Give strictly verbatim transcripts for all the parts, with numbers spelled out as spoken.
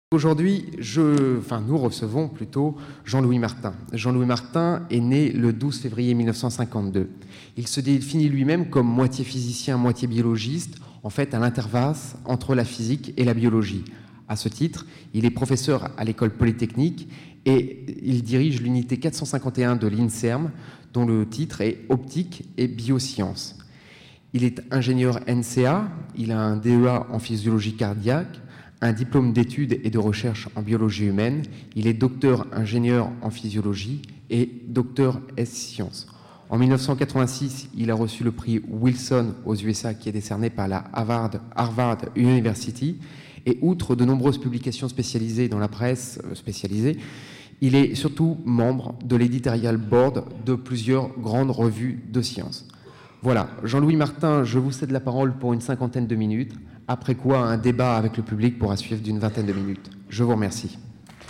Aujourd'hui, je, enfin, nous recevons plutôt Jean-Louis Martin. Jean-Louis Martin est né le douze février mille neuf cent cinquante-deux. Il se définit lui-même comme moitié physicien, moitié biologiste, en fait à l'interface entre la physique et la biologie. À ce titre, il est professeur à l'école polytechnique et il dirige l'unité quatre cent cinquante et un de l'INSERM, dont le titre est Optique et Biosciences. Il est ingénieur N C A, il a un D E A en physiologie cardiaque, un diplôme d'études et de recherche en biologie humaine. Il est docteur ingénieur en physiologie et docteur S sciences. En mille neuf cent quatre-vingt-six, il a reçu le prix Wilson aux U S A qui est décerné par la Harvard, Harvard University. Et outre de nombreuses publications spécialisées dans la presse spécialisée, il est surtout membre de l'éditorial board de plusieurs grandes revues de sciences. Voilà, Jean-Louis Martin, je vous cède la parole pour une cinquantaine de minutes, après quoi un débat avec le public pourra suivre d'une vingtaine de minutes. Je vous remercie.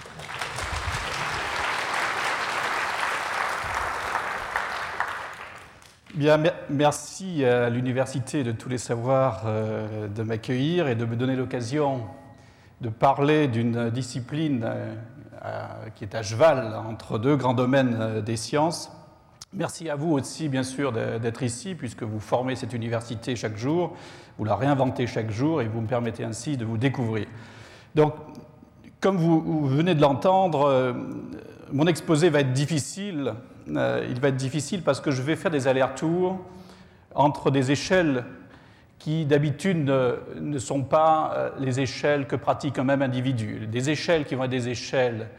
Bien, merci à l'Université de tous les savoirs euh, de m'accueillir et de me donner l'occasion de parler d'une discipline euh, qui est à cheval entre deux grands domaines euh, des sciences. Merci à vous aussi, bien sûr, d'être ici, puisque vous formez cette université chaque jour, vous la réinventez chaque jour et vous me permettez ainsi de vous découvrir. Donc, comme vous venez de l'entendre, euh, mon exposé va être difficile. Euh, il va être difficile parce que je vais faire des allers-retours entre des échelles qui, d'habitude, ne, ne sont pas euh, les échelles que pratique un même individu. Des échelles qui vont être des échelles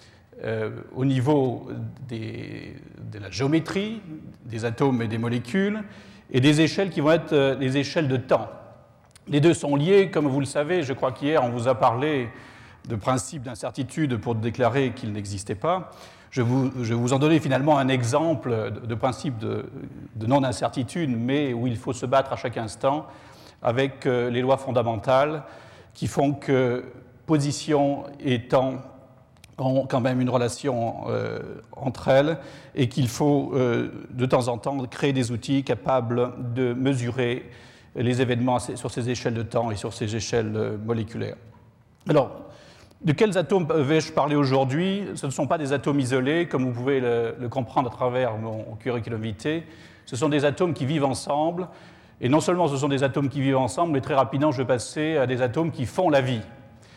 Euh, au niveau des, de la géométrie, des atomes et des molécules, et des échelles qui vont être euh, les échelles de temps. Les deux sont liés, comme vous le savez. Je crois qu'hier, on vous a parlé de principe d'incertitude pour déclarer qu'il n'existait pas. Je vous, je vais vous en donner finalement un exemple de, de principe de, de non-incertitude, mais où il faut se battre à chaque instant avec euh, les lois fondamentales qui font que position et temps ont quand même une relation euh, entre elles et qu'il faut euh, de temps en temps créer des outils capables de mesurer les événements sur ces échelles de temps et sur ces échelles euh, moléculaires. Alors, de quels atomes vais-je parler aujourd'hui? Ce ne sont pas des atomes isolés, comme vous pouvez le, le comprendre à travers mon curriculum vitae. Ce sont des atomes qui vivent ensemble, et non seulement ce sont des atomes qui vivent ensemble, mais très rapidement je vais passer à des atomes qui font la vie.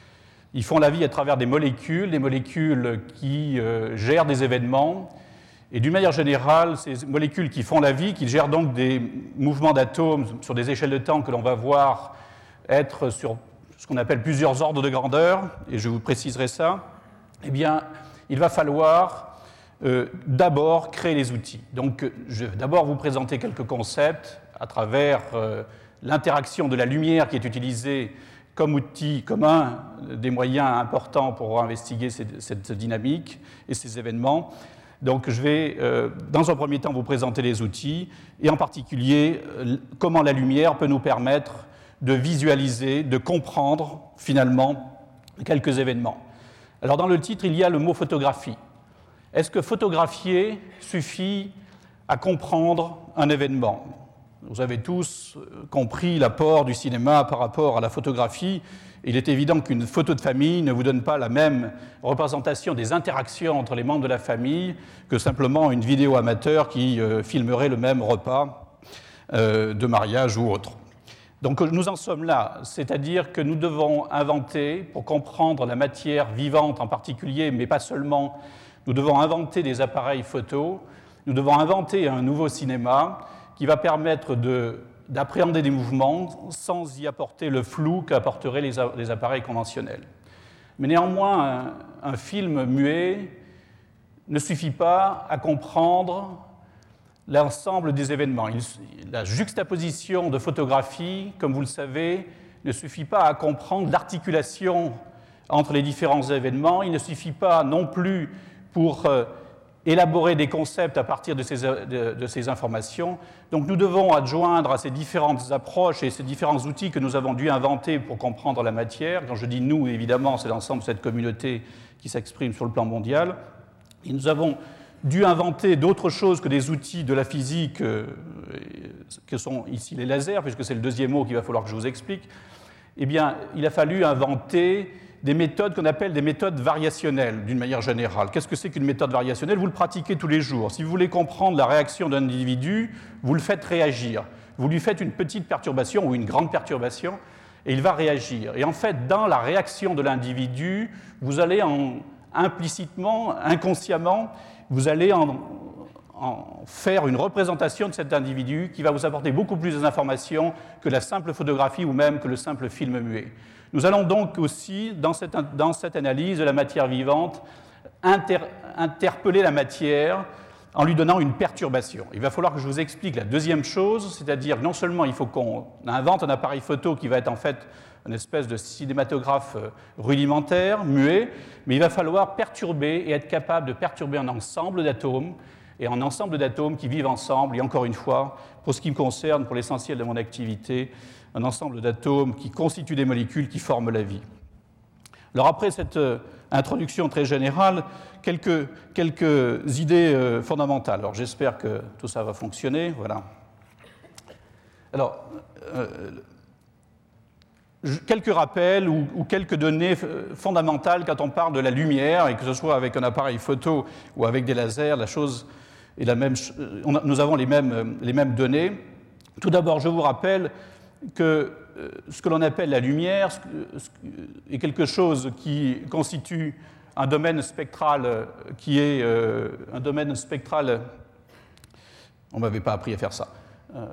Ils font la vie à travers des molécules, des molécules qui euh, gèrent des événements. Et d'une manière générale, ces molécules qui font la vie, qui gèrent donc des mouvements d'atomes sur des échelles de temps que l'on va voir être sur ce qu'on appelle plusieurs ordres de grandeur, et je vous préciserai ça, eh bien, il va falloir euh, d'abord créer les outils. Donc, je vais d'abord vous présenter quelques concepts à travers euh, l'interaction de la lumière qui est utilisée comme outil, comme un des moyens importants pour investiguer cette dynamique et ces événements. Donc je vais, euh, dans un premier temps, vous présenter les outils, et en particulier, euh, comment la lumière peut nous permettre de visualiser, de comprendre, finalement, quelques événements. Alors dans le titre, il y a le mot photographie. Est-ce que photographier suffit à comprendre un événement ? Vous avez tous compris l'apport du cinéma par rapport à la photographie. Il est évident qu'une photo de famille ne vous donne pas la même représentation des interactions entre les membres de la famille que simplement une vidéo amateur qui euh, filmerait le même repas euh, de mariage ou autre. Donc nous en sommes là, c'est-à-dire que nous devons inventer, pour comprendre la matière vivante en particulier, mais pas seulement, nous devons inventer des appareils photo, nous devons inventer un nouveau cinéma qui va permettre de, d'appréhender des mouvements sans y apporter le flou qu'apporteraient les, les appareils conventionnels. Mais néanmoins, un, un film muet ne suffit pas à comprendre l'ensemble des événements. Il, la juxtaposition de photographies, comme vous le savez, ne suffit pas à comprendre l'articulation entre les différents événements. Il ne suffit pas non plus pour euh, élaborer des concepts à partir de ces, de, de ces informations. Donc nous devons adjoindre à ces différentes approches et ces différents outils que nous avons dû inventer pour comprendre la matière. Quand je dis nous, évidemment, c'est l'ensemble de cette communauté qui s'exprime sur le plan mondial. Et nous avons dû inventer d'autres choses que des outils de la physique, euh, que sont ici les lasers, puisque c'est le deuxième mot qu'il va falloir que je vous explique. Eh bien, il a fallu inventer des méthodes qu'on appelle des méthodes variationnelles, d'une manière générale. Qu'est-ce que c'est qu'une méthode variationnelle? Vous le pratiquez tous les jours. Si vous voulez comprendre la réaction d'un individu, vous le faites réagir. Vous lui faites une petite perturbation ou une grande perturbation, et il va réagir. Et en fait, dans la réaction de l'individu, vous allez en, implicitement, inconsciemment, vous allez en, en faire une représentation de cet individu qui va vous apporter beaucoup plus d'informations que la simple photographie ou même que le simple film muet. Nous allons donc aussi, dans cette, dans cette analyse de la matière vivante, inter, interpeller la matière en lui donnant une perturbation. Il va falloir que je vous explique la deuxième chose, c'est-à-dire que non seulement il faut qu'on invente un appareil photo qui va être en fait une espèce de cinématographe rudimentaire, muet, mais il va falloir perturber et être capable de perturber un ensemble d'atomes, et un ensemble d'atomes qui vivent ensemble, et encore une fois, pour ce qui me concerne, pour l'essentiel de mon activité, un ensemble d'atomes qui constituent des molécules qui forment la vie. Alors après cette introduction très générale, quelques, quelques idées euh, fondamentales. Alors j'espère que tout ça va fonctionner. Voilà. Alors, euh, quelques rappels ou, ou quelques données fondamentales quand on parle de la lumière, et que ce soit avec un appareil photo ou avec des lasers, la chose est la même. On a, nous avons les mêmes, les mêmes données. Tout d'abord, je vous rappelle que ce que l'on appelle la lumière est quelque chose qui constitue un domaine spectral qui est euh, un domaine spectral. On ne m'avait pas appris à faire ça. Euh,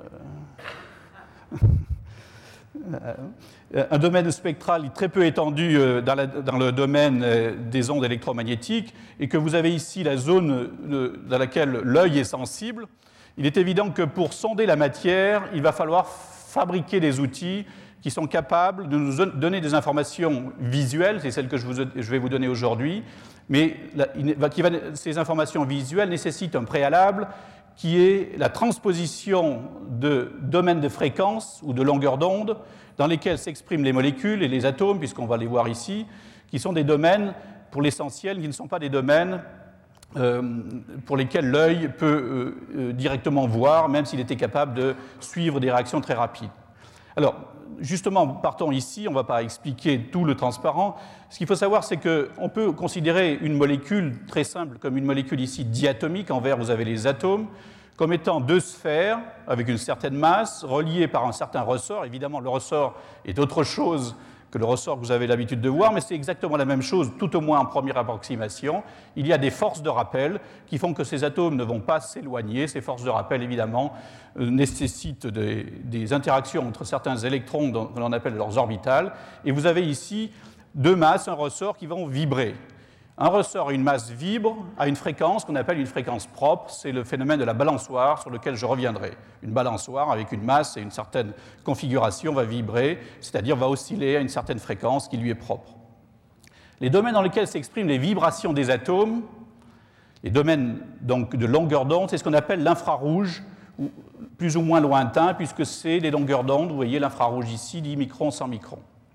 un domaine spectral très peu étendu dans, la, dans le domaine des ondes électromagnétiques, et que vous avez ici la zone dans laquelle l'œil est sensible. Il est évident que pour sonder la matière, il va falloir fabriquer des outils qui sont capables de nous donner des informations visuelles, c'est celle que je, vous, je vais vous donner aujourd'hui, mais la, qui va, ces informations visuelles nécessitent un préalable qui est la transposition de domaines de fréquence ou de longueur d'onde dans lesquels s'expriment les molécules et les atomes, puisqu'on va les voir ici, qui sont des domaines, pour l'essentiel, qui ne sont pas des domaines euh, pour lesquels l'œil peut euh, euh, directement voir, même s'il était capable de suivre des réactions très rapides. Alors, justement, partons ici, on ne va pas expliquer tout le transparent. Ce qu'il faut savoir, c'est qu'on peut considérer une molécule très simple comme une molécule ici diatomique. En vert, vous avez les atomes, comme étant deux sphères avec une certaine masse, reliées par un certain ressort. Évidemment, le ressort est autre chose que le ressort que vous avez l'habitude de voir, mais c'est exactement la même chose, tout au moins en première approximation. Il y a des forces de rappel qui font que ces atomes ne vont pas s'éloigner. Ces forces de rappel, évidemment, euh, nécessitent des, des interactions entre certains électrons que l'on appelle leurs orbitales. Et vous avez ici deux masses, un ressort qui vont vibrer. Un ressort et une masse vibrent à une fréquence qu'on appelle une fréquence propre. C'est le phénomène de la balançoire sur lequel je reviendrai. Une balançoire avec une masse et une certaine configuration va vibrer, c'est-à-dire va osciller à une certaine fréquence qui lui est propre. Les domaines dans lesquels s'expriment les vibrations des atomes, les domaines donc de longueur d'onde, c'est ce qu'on appelle l'infrarouge, plus ou moins lointain, puisque c'est les longueurs d'onde. Vous voyez l'infrarouge ici, dix microns, cent microns.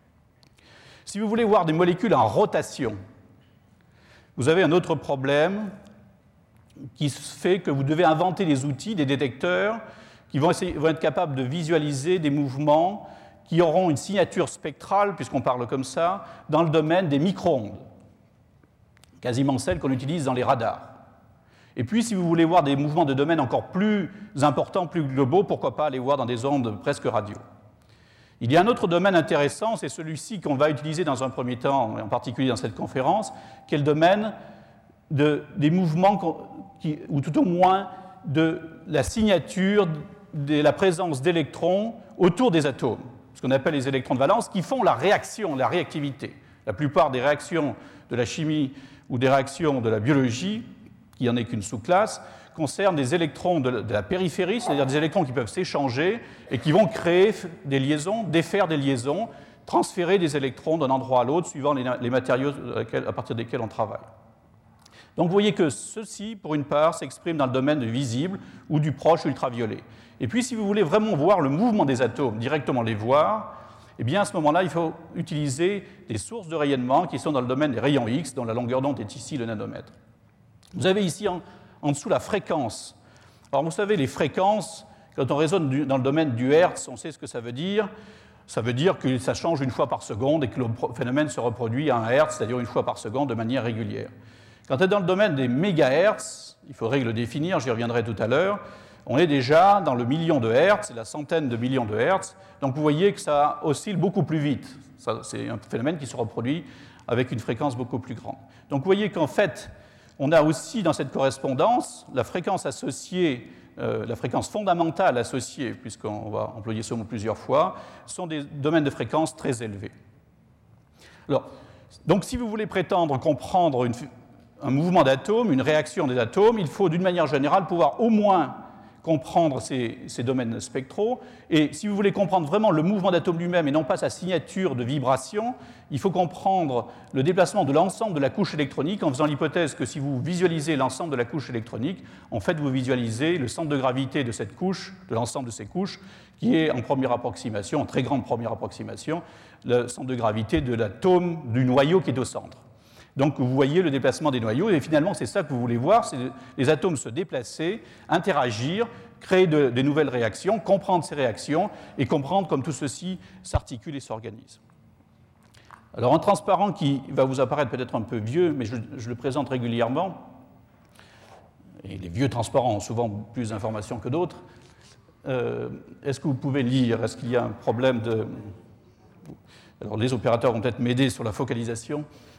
Si vous voulez voir des molécules en rotation, vous avez un autre problème qui fait que vous devez inventer des outils, des détecteurs, qui vont, essayer, vont être capables de visualiser des mouvements qui auront une signature spectrale, puisqu'on parle comme ça, dans le domaine des micro-ondes, quasiment celle qu'on utilise dans les radars. Et puis, si vous voulez voir des mouvements de domaine encore plus importants, plus globaux, pourquoi pas aller voir dans des ondes presque radio. Il y a un autre domaine intéressant, c'est celui-ci qu'on va utiliser dans un premier temps, en particulier dans cette conférence, qui est le domaine de, des mouvements, qui, ou tout au moins de la signature de la présence d'électrons autour des atomes, ce qu'on appelle les électrons de valence, qui font la réaction, la réactivité. La plupart des réactions de la chimie ou des réactions de la biologie, qui n'en est qu'une sous-classe, concerne des électrons de la périphérie, c'est-à-dire des électrons qui peuvent s'échanger et qui vont créer des liaisons, défaire des liaisons, transférer des électrons d'un endroit à l'autre suivant les matériaux à partir desquels on travaille. Donc vous voyez que ceci, pour une part, s'exprime dans le domaine du visible ou du proche ultraviolet. Et puis si vous voulez vraiment voir le mouvement des atomes, directement les voir, eh bien à ce moment-là, il faut utiliser des sources de rayonnement qui sont dans le domaine des rayons X, dont la longueur d'onde est ici le nanomètre. Vous avez ici en En dessous, la fréquence. Alors, vous savez, les fréquences, quand on raisonne du, dans le domaine du Hertz, on sait ce que ça veut dire. Ça veut dire que ça change une fois par seconde et que le phénomène se reproduit à un hertz, c'est-à-dire une fois par seconde de manière régulière. Quand on est dans le domaine des mégahertz, il faudrait le définir, j'y reviendrai tout à l'heure, on est déjà dans le million de hertz, la centaine de millions de hertz, donc vous voyez que ça oscille beaucoup plus vite. Ça, c'est un phénomène qui se reproduit avec une fréquence beaucoup plus grande. Donc vous voyez qu'en fait, on a aussi dans cette correspondance la fréquence associée, euh, la fréquence fondamentale associée, puisqu'on va employer ce mot plusieurs fois, sont des domaines de fréquence très élevés. Alors, donc si vous voulez prétendre comprendre une, un mouvement d'atomes, une réaction des atomes, il faut d'une manière générale pouvoir au moins comprendre ces, ces domaines spectraux. Et si vous voulez comprendre vraiment le mouvement d'atomes lui-même et non pas sa signature de vibration, il faut comprendre le déplacement de l'ensemble de la couche électronique en faisant l'hypothèse que si vous visualisez l'ensemble de la couche électronique, en fait, vous visualisez le centre de gravité de cette couche, de l'ensemble de ces couches, qui est en première approximation, en très grande première approximation, le centre de gravité de l'atome du noyau qui est au centre. Donc vous voyez le déplacement des noyaux, et finalement c'est ça que vous voulez voir, c'est les atomes se déplacer, interagir, créer de, de nouvelles réactions, comprendre ces réactions, et comprendre comme tout ceci s'articule et s'organise. Alors un transparent qui va vous apparaître peut-être un peu vieux, mais je, je le présente régulièrement, et les vieux transparents ont souvent plus d'informations que d'autres. Euh, est-ce que vous pouvez lire? Est-ce qu'il y a un problème de... Alors les opérateurs vont peut-être m'aider sur la focalisation.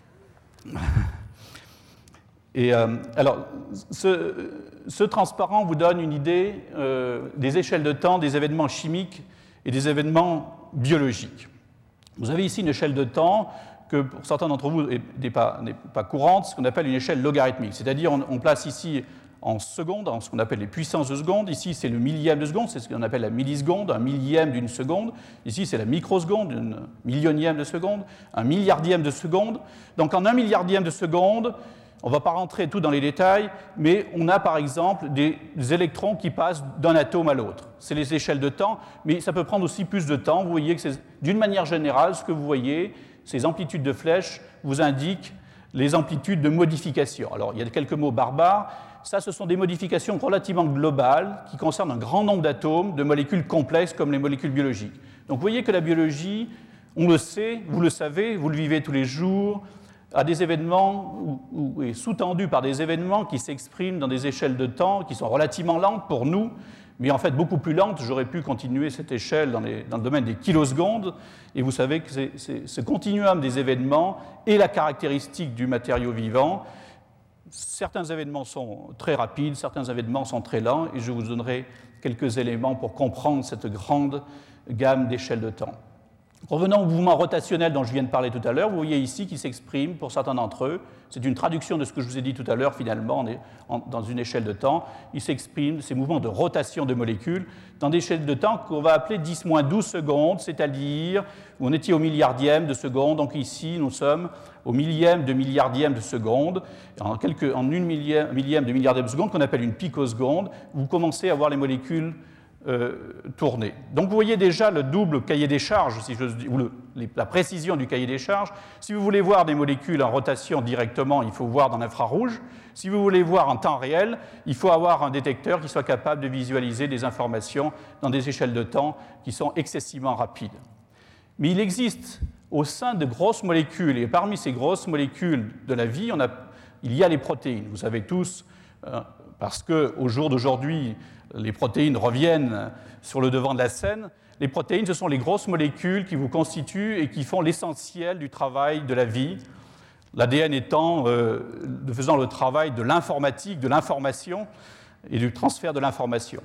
Et euh, alors, ce, ce transparent vous donne une idée euh, des échelles de temps des événements chimiques et des événements biologiques. Vous avez ici une échelle de temps que, pour certains d'entre vous, n'est pas, n'est pas courante, ce qu'on appelle une échelle logarithmique. C'est-à-dire, on, on place ici en secondes, en ce qu'on appelle les puissances de seconde. Ici, c'est le millième de seconde, c'est ce qu'on appelle la milliseconde, un millième d'une seconde. Ici, c'est la microseconde, une millionième de seconde, un milliardième de seconde. Donc, en un milliardième de seconde, on ne va pas rentrer tout dans les détails, mais on a par exemple des électrons qui passent d'un atome à l'autre. C'est les échelles de temps, mais ça peut prendre aussi plus de temps. Vous voyez que c'est, d'une manière générale, ce que vous voyez, ces amplitudes de flèches vous indiquent les amplitudes de modification. Alors, il y a quelques mots barbares. Ça, ce sont des modifications relativement globales qui concernent un grand nombre d'atomes, de molécules complexes comme les molécules biologiques. Donc vous voyez que la biologie, on le sait, vous le savez, vous le vivez tous les jours, a des événements, ou, ou est sous-tendu par des événements qui s'expriment dans des échelles de temps qui sont relativement lentes pour nous, mais en fait beaucoup plus lentes. J'aurais pu continuer cette échelle dans, les, dans le domaine des kilosecondes, et vous savez que c'est, c'est, ce continuum des événements est la caractéristique du matériau vivant. Certains événements sont très rapides, certains événements sont très lents, et je vous donnerai quelques éléments pour comprendre cette grande gamme d'échelles de temps. Revenons au mouvement rotationnel dont je viens de parler tout à l'heure. Vous voyez ici qu'il s'exprime pour certains d'entre eux. C'est une traduction de ce que je vous ai dit tout à l'heure, finalement, on est en, dans une échelle de temps. Il s'exprime, ces mouvements de rotation de molécules, dans des échelles de temps qu'on va appeler dix moins douze secondes, c'est-à-dire, on était au milliardième de seconde, donc ici, nous sommes au millième de milliardième de seconde, en, quelques, en une millième, millième de milliardième de seconde, qu'on appelle une picoseconde, vous commencez à voir les molécules Euh, tourner. Donc vous voyez déjà le double cahier des charges, si je, ou le, les, la précision du cahier des charges. Si vous voulez voir des molécules en rotation directement, il faut voir dans l'infrarouge. Si vous voulez voir en temps réel, il faut avoir un détecteur qui soit capable de visualiser des informations dans des échelles de temps qui sont excessivement rapides. Mais il existe au sein de grosses molécules, et parmi ces grosses molécules de la vie, on a, il y a les protéines. Vous savez tous, euh, parce qu'au jour d'aujourd'hui, les protéines reviennent sur le devant de la scène. Les protéines, ce sont les grosses molécules qui vous constituent et qui font l'essentiel du travail de la vie. L'A D N étant, euh, faisant le travail de l'informatique, de l'information et du transfert de l'information.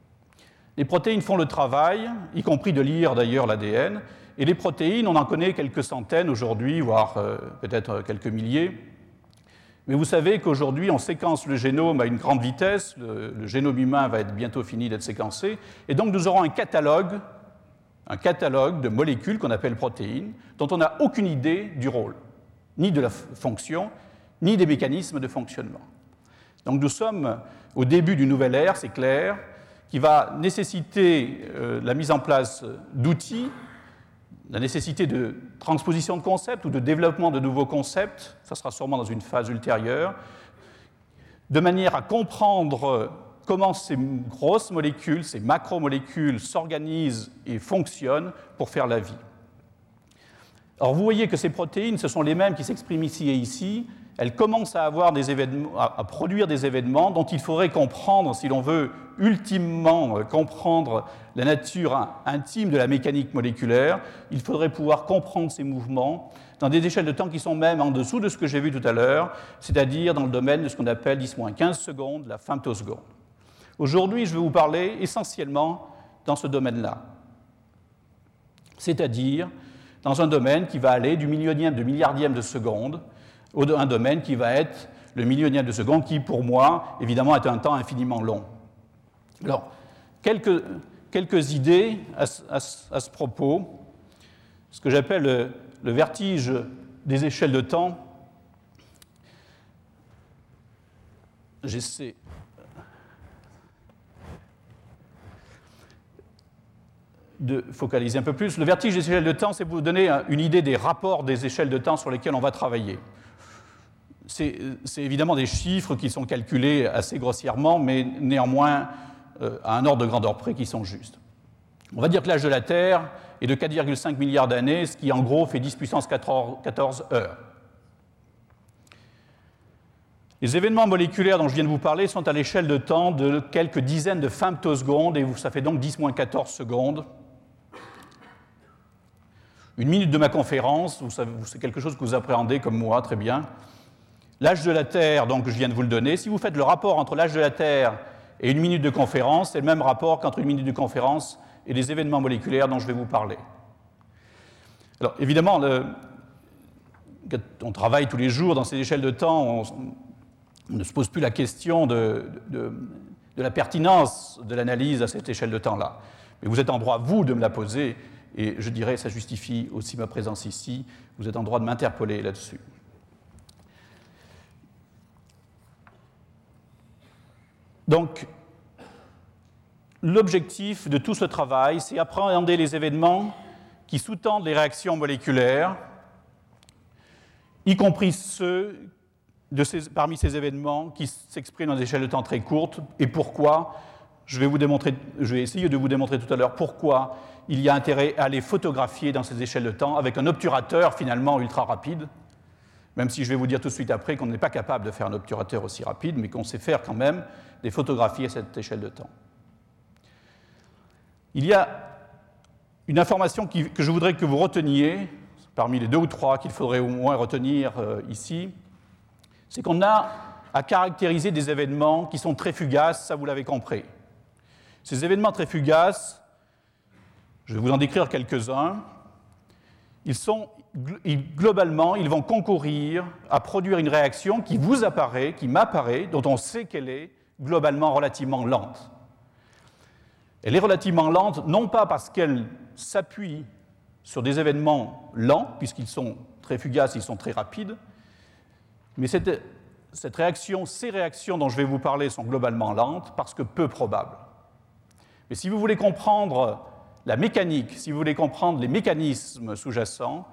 Les protéines font le travail, y compris de lire d'ailleurs l'A D N. Et les protéines, on en connaît quelques centaines aujourd'hui, voire euh, peut-être quelques milliers. Mais vous savez qu'aujourd'hui, on séquence le génome à une grande vitesse. Le, le génome humain va être bientôt fini d'être séquencé. Et donc, nous aurons un catalogue, un catalogue de molécules qu'on appelle protéines, dont on n'a aucune idée du rôle, ni de la fonction, ni des mécanismes de fonctionnement. Donc, nous sommes au début d'une nouvelle ère, c'est clair, qui va nécessiter euh, la mise en place d'outils, la nécessité de transposition de concepts ou de développement de nouveaux concepts, ça sera sûrement dans une phase ultérieure, de manière à comprendre comment ces grosses molécules, ces macromolécules s'organisent et fonctionnent pour faire la vie. Alors vous voyez que ces protéines, ce sont les mêmes qui s'expriment ici et ici. Elles commencent à, avoir des événements, à produire des événements dont il faudrait comprendre, si l'on veut ultimement comprendre la nature intime de la mécanique moléculaire, il faudrait pouvoir comprendre ces mouvements dans des échelles de temps qui sont même en dessous de ce que j'ai vu tout à l'heure, c'est-à-dire dans le domaine de ce qu'on appelle dix moins quinze secondes, la femtoseconde. Aujourd'hui, je vais vous parler essentiellement dans ce domaine-là, c'est-à-dire dans un domaine qui va aller du millionième de milliardième de seconde à un domaine qui va être le millionième de seconde, qui, pour moi, évidemment, est un temps infiniment long. Alors, quelques, quelques idées à, à, à ce propos. Ce que j'appelle le, le vertige des échelles de temps. J'essaie... de focaliser un peu plus. Le vertige des échelles de temps, c'est pour vous donner une idée des rapports des échelles de temps sur lesquelles on va travailler. C'est, c'est évidemment des chiffres qui sont calculés assez grossièrement, mais néanmoins euh, à un ordre de grandeur près qui sont justes. On va dire que l'âge de la Terre est de quatre virgule cinq milliards d'années, ce qui en gros fait dix puissance quatorze heures. Les événements moléculaires dont je viens de vous parler sont à l'échelle de temps de quelques dizaines de femtosecondes, et ça fait donc dix moins quatorze secondes. Une minute de ma conférence, vous savez, c'est quelque chose que vous appréhendez comme moi, très bien. L'âge de la Terre, donc, je viens de vous le donner. Si vous faites le rapport entre l'âge de la Terre et une minute de conférence, c'est le même rapport qu'entre une minute de conférence et les événements moléculaires dont je vais vous parler. Alors, évidemment, le, on travaille tous les jours dans ces échelles de temps, on, on ne se pose plus la question de, de, de la pertinence de l'analyse à cette échelle de temps-là. Mais vous êtes en droit, vous, de me la poser. Et je dirais, ça justifie aussi ma présence ici. Vous êtes en droit de m'interpeller là-dessus. Donc, l'objectif de tout ce travail, c'est appréhender les événements qui sous-tendent les réactions moléculaires, y compris ceux de ces, parmi ces événements qui s'expriment dans des échelles de temps très courtes. Et pourquoi ? Je vais, vous démontrer, je vais essayer de vous démontrer tout à l'heure pourquoi il y a intérêt à les photographier dans ces échelles de temps avec un obturateur finalement ultra rapide, même si je vais vous dire tout de suite après qu'on n'est pas capable de faire un obturateur aussi rapide, mais qu'on sait faire quand même des photographies à cette échelle de temps. Il y a une information qui, que je voudrais que vous reteniez, parmi les deux ou trois qu'il faudrait au moins retenir euh, ici, c'est qu'on a à caractériser des événements qui sont très fugaces, ça vous l'avez compris. Ces événements très fugaces, je vais vous en décrire quelques-uns, ils sont, ils, globalement, ils vont concourir à produire une réaction qui vous apparaît, qui m'apparaît, dont on sait qu'elle est globalement relativement lente. Elle est relativement lente, non pas parce qu'elle s'appuie sur des événements lents, puisqu'ils sont très fugaces, ils sont très rapides, mais cette, cette réaction, ces réactions dont je vais vous parler sont globalement lentes parce que peu probables. Mais si vous voulez comprendre la mécanique, si vous voulez comprendre les mécanismes sous-jacents,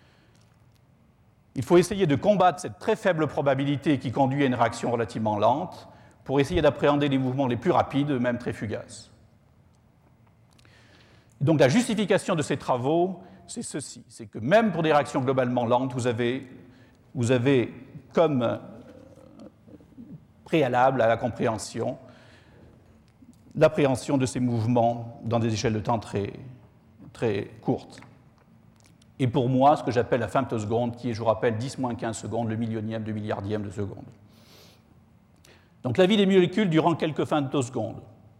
il faut essayer de combattre cette très faible probabilité qui conduit à une réaction relativement lente pour essayer d'appréhender les mouvements les plus rapides, même très fugaces. Donc la justification de ces travaux, c'est ceci, c'est que même pour des réactions globalement lentes, vous avez, vous avez comme préalable à la compréhension l'appréhension de ces mouvements dans des échelles de temps très, très courtes. Et pour moi, ce que j'appelle la femtoseconde, qui est, je vous rappelle, dix moins quinze secondes, le millionième de milliardième de seconde. Donc la vie des molécules durant quelques femtosecondes.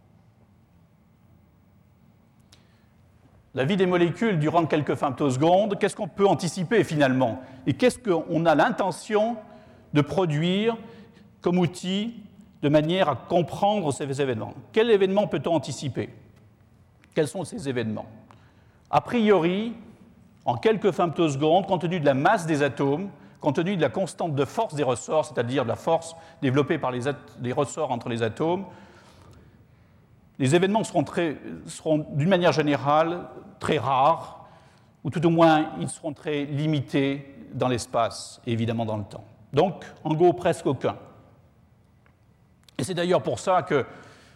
La vie des molécules durant quelques femtosecondes, qu'est-ce qu'on peut anticiper finalement? Et qu'est-ce qu'on a l'intention de produire comme outil de manière à comprendre ces événements? Quels événements peut-on anticiper? Quels sont ces événements? A priori, en quelques femtosecondes, compte tenu de la masse des atomes, compte tenu de la constante de force des ressorts, c'est-à-dire de la force développée par les, les ressorts entre les atomes, les événements seront, très, seront d'une manière générale très rares, ou tout au moins ils seront très limités dans l'espace et évidemment dans le temps. Donc, en gros, presque aucun. Et c'est d'ailleurs pour ça que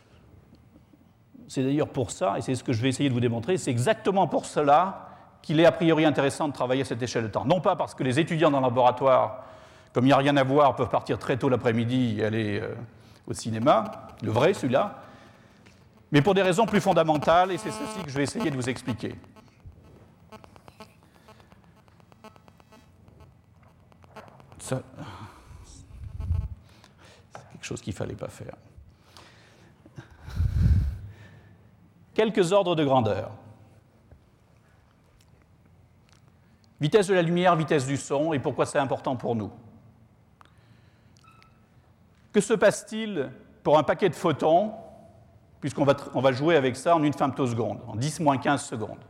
c'est d'ailleurs pour ça, et c'est ce que je vais essayer de vous démontrer, c'est exactement pour cela qu'il est a priori intéressant de travailler à cette échelle de temps. Non pas parce que les étudiants dans le laboratoire, comme il n'y a rien à voir, peuvent partir très tôt l'après-midi et aller euh, au cinéma, le vrai, celui-là, mais pour des raisons plus fondamentales, et c'est ceci que je vais essayer de vous expliquer. Ça, c'est quelque chose qu'il ne fallait pas faire. Quelques ordres de grandeur. Vitesse de la lumière, vitesse du son, et pourquoi c'est important pour nous. Que se passe-t-il pour un paquet de photons, puisqu'on va, on va jouer avec ça en une femtoseconde, en dix moins quinze secondes.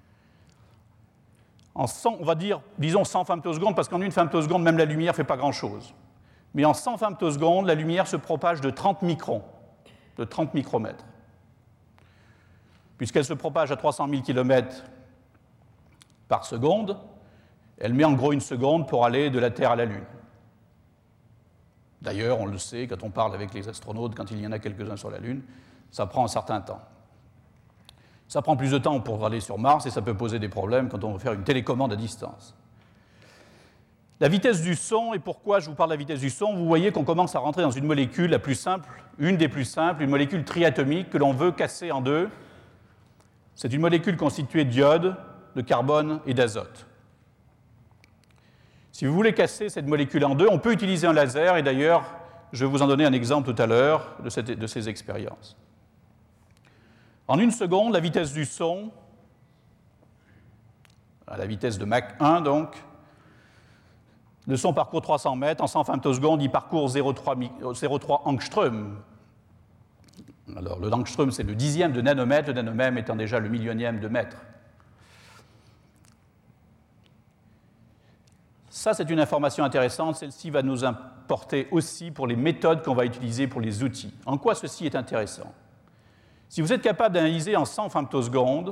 En cent, on va dire, disons cent femtosecondes, parce qu'en une femtoseconde, même la lumière ne fait pas grand-chose. Mais en cent femtosecondes, la lumière se propage de trente microns, de trente micromètres. Puisqu'elle se propage à trois cent mille kilomètres par seconde, elle met en gros une seconde pour aller de la Terre à la Lune. D'ailleurs, on le sait, quand on parle avec les astronautes, quand il y en a quelques-uns sur la Lune, ça prend un certain temps. Ça prend plus de temps pour aller sur Mars et ça peut poser des problèmes quand on veut faire une télécommande à distance. La vitesse du son, et pourquoi je vous parle de la vitesse du son, vous voyez qu'on commence à rentrer dans une molécule la plus simple, une des plus simples, une molécule triatomique que l'on veut casser en deux. C'est une molécule constituée d'iode, de carbone et d'azote. Si vous voulez casser cette molécule en deux, on peut utiliser un laser, et d'ailleurs, je vais vous en donner un exemple tout à l'heure de, cette, de ces expériences. En une seconde, la vitesse du son, à la vitesse de Mach un donc, le son parcourt trois cents mètres, en cent femtosecondes, il parcourt zéro virgule trois angstrom. Alors, le angstrom, c'est le dixième de nanomètre, le nanomètre étant déjà le millionième de mètre. Ça, c'est une information intéressante. Celle-ci va nous importer aussi pour les méthodes qu'on va utiliser pour les outils. En quoi ceci est intéressant? Si vous êtes capable d'analyser en cent femtosecondes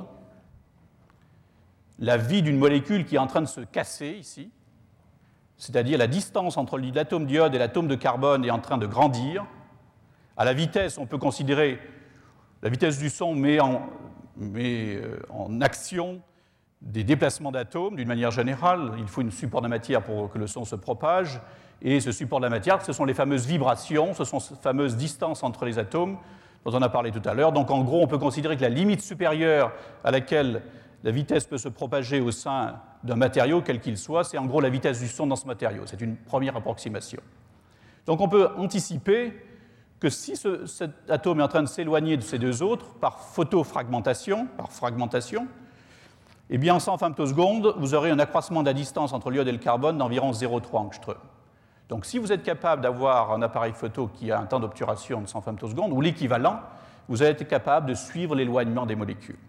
la vie d'une molécule qui est en train de se casser ici, c'est-à-dire la distance entre l'atome d'iode et l'atome de carbone est en train de grandir, à la vitesse, on peut considérer la vitesse du son met en, met en action des déplacements d'atomes d'une manière générale. Il faut un support de la matière pour que le son se propage. Et ce support de la matière, ce sont les fameuses vibrations, ce sont ces fameuses distances entre les atomes dont on a parlé tout à l'heure. Donc en gros, on peut considérer que la limite supérieure à laquelle la vitesse peut se propager au sein d'un matériau, quel qu'il soit, c'est en gros la vitesse du son dans ce matériau. C'est une première approximation. Donc on peut anticiper que si ce, cet atome est en train de s'éloigner de ces deux autres par photofragmentation, par fragmentation, eh bien en cent femtosecondes, vous aurez un accroissement de la distance entre l'iode et le carbone d'environ zéro virgule trois angstrom. Donc si vous êtes capable d'avoir un appareil photo qui a un temps d'obturation de cent femtosecondes, ou l'équivalent, vous allez être capable de suivre l'éloignement des molécules.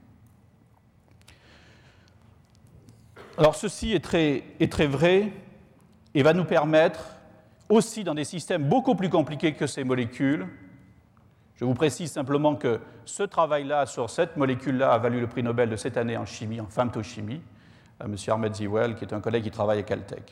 Alors ceci est très, est très vrai et va nous permettre aussi dans des systèmes beaucoup plus compliqués que ces molécules. Je vous précise simplement que ce travail-là sur cette molécule-là a valu le prix Nobel de cette année en chimie, en femtochimie, à M. Ahmed Ziwel, qui est un collègue qui travaille à Caltech.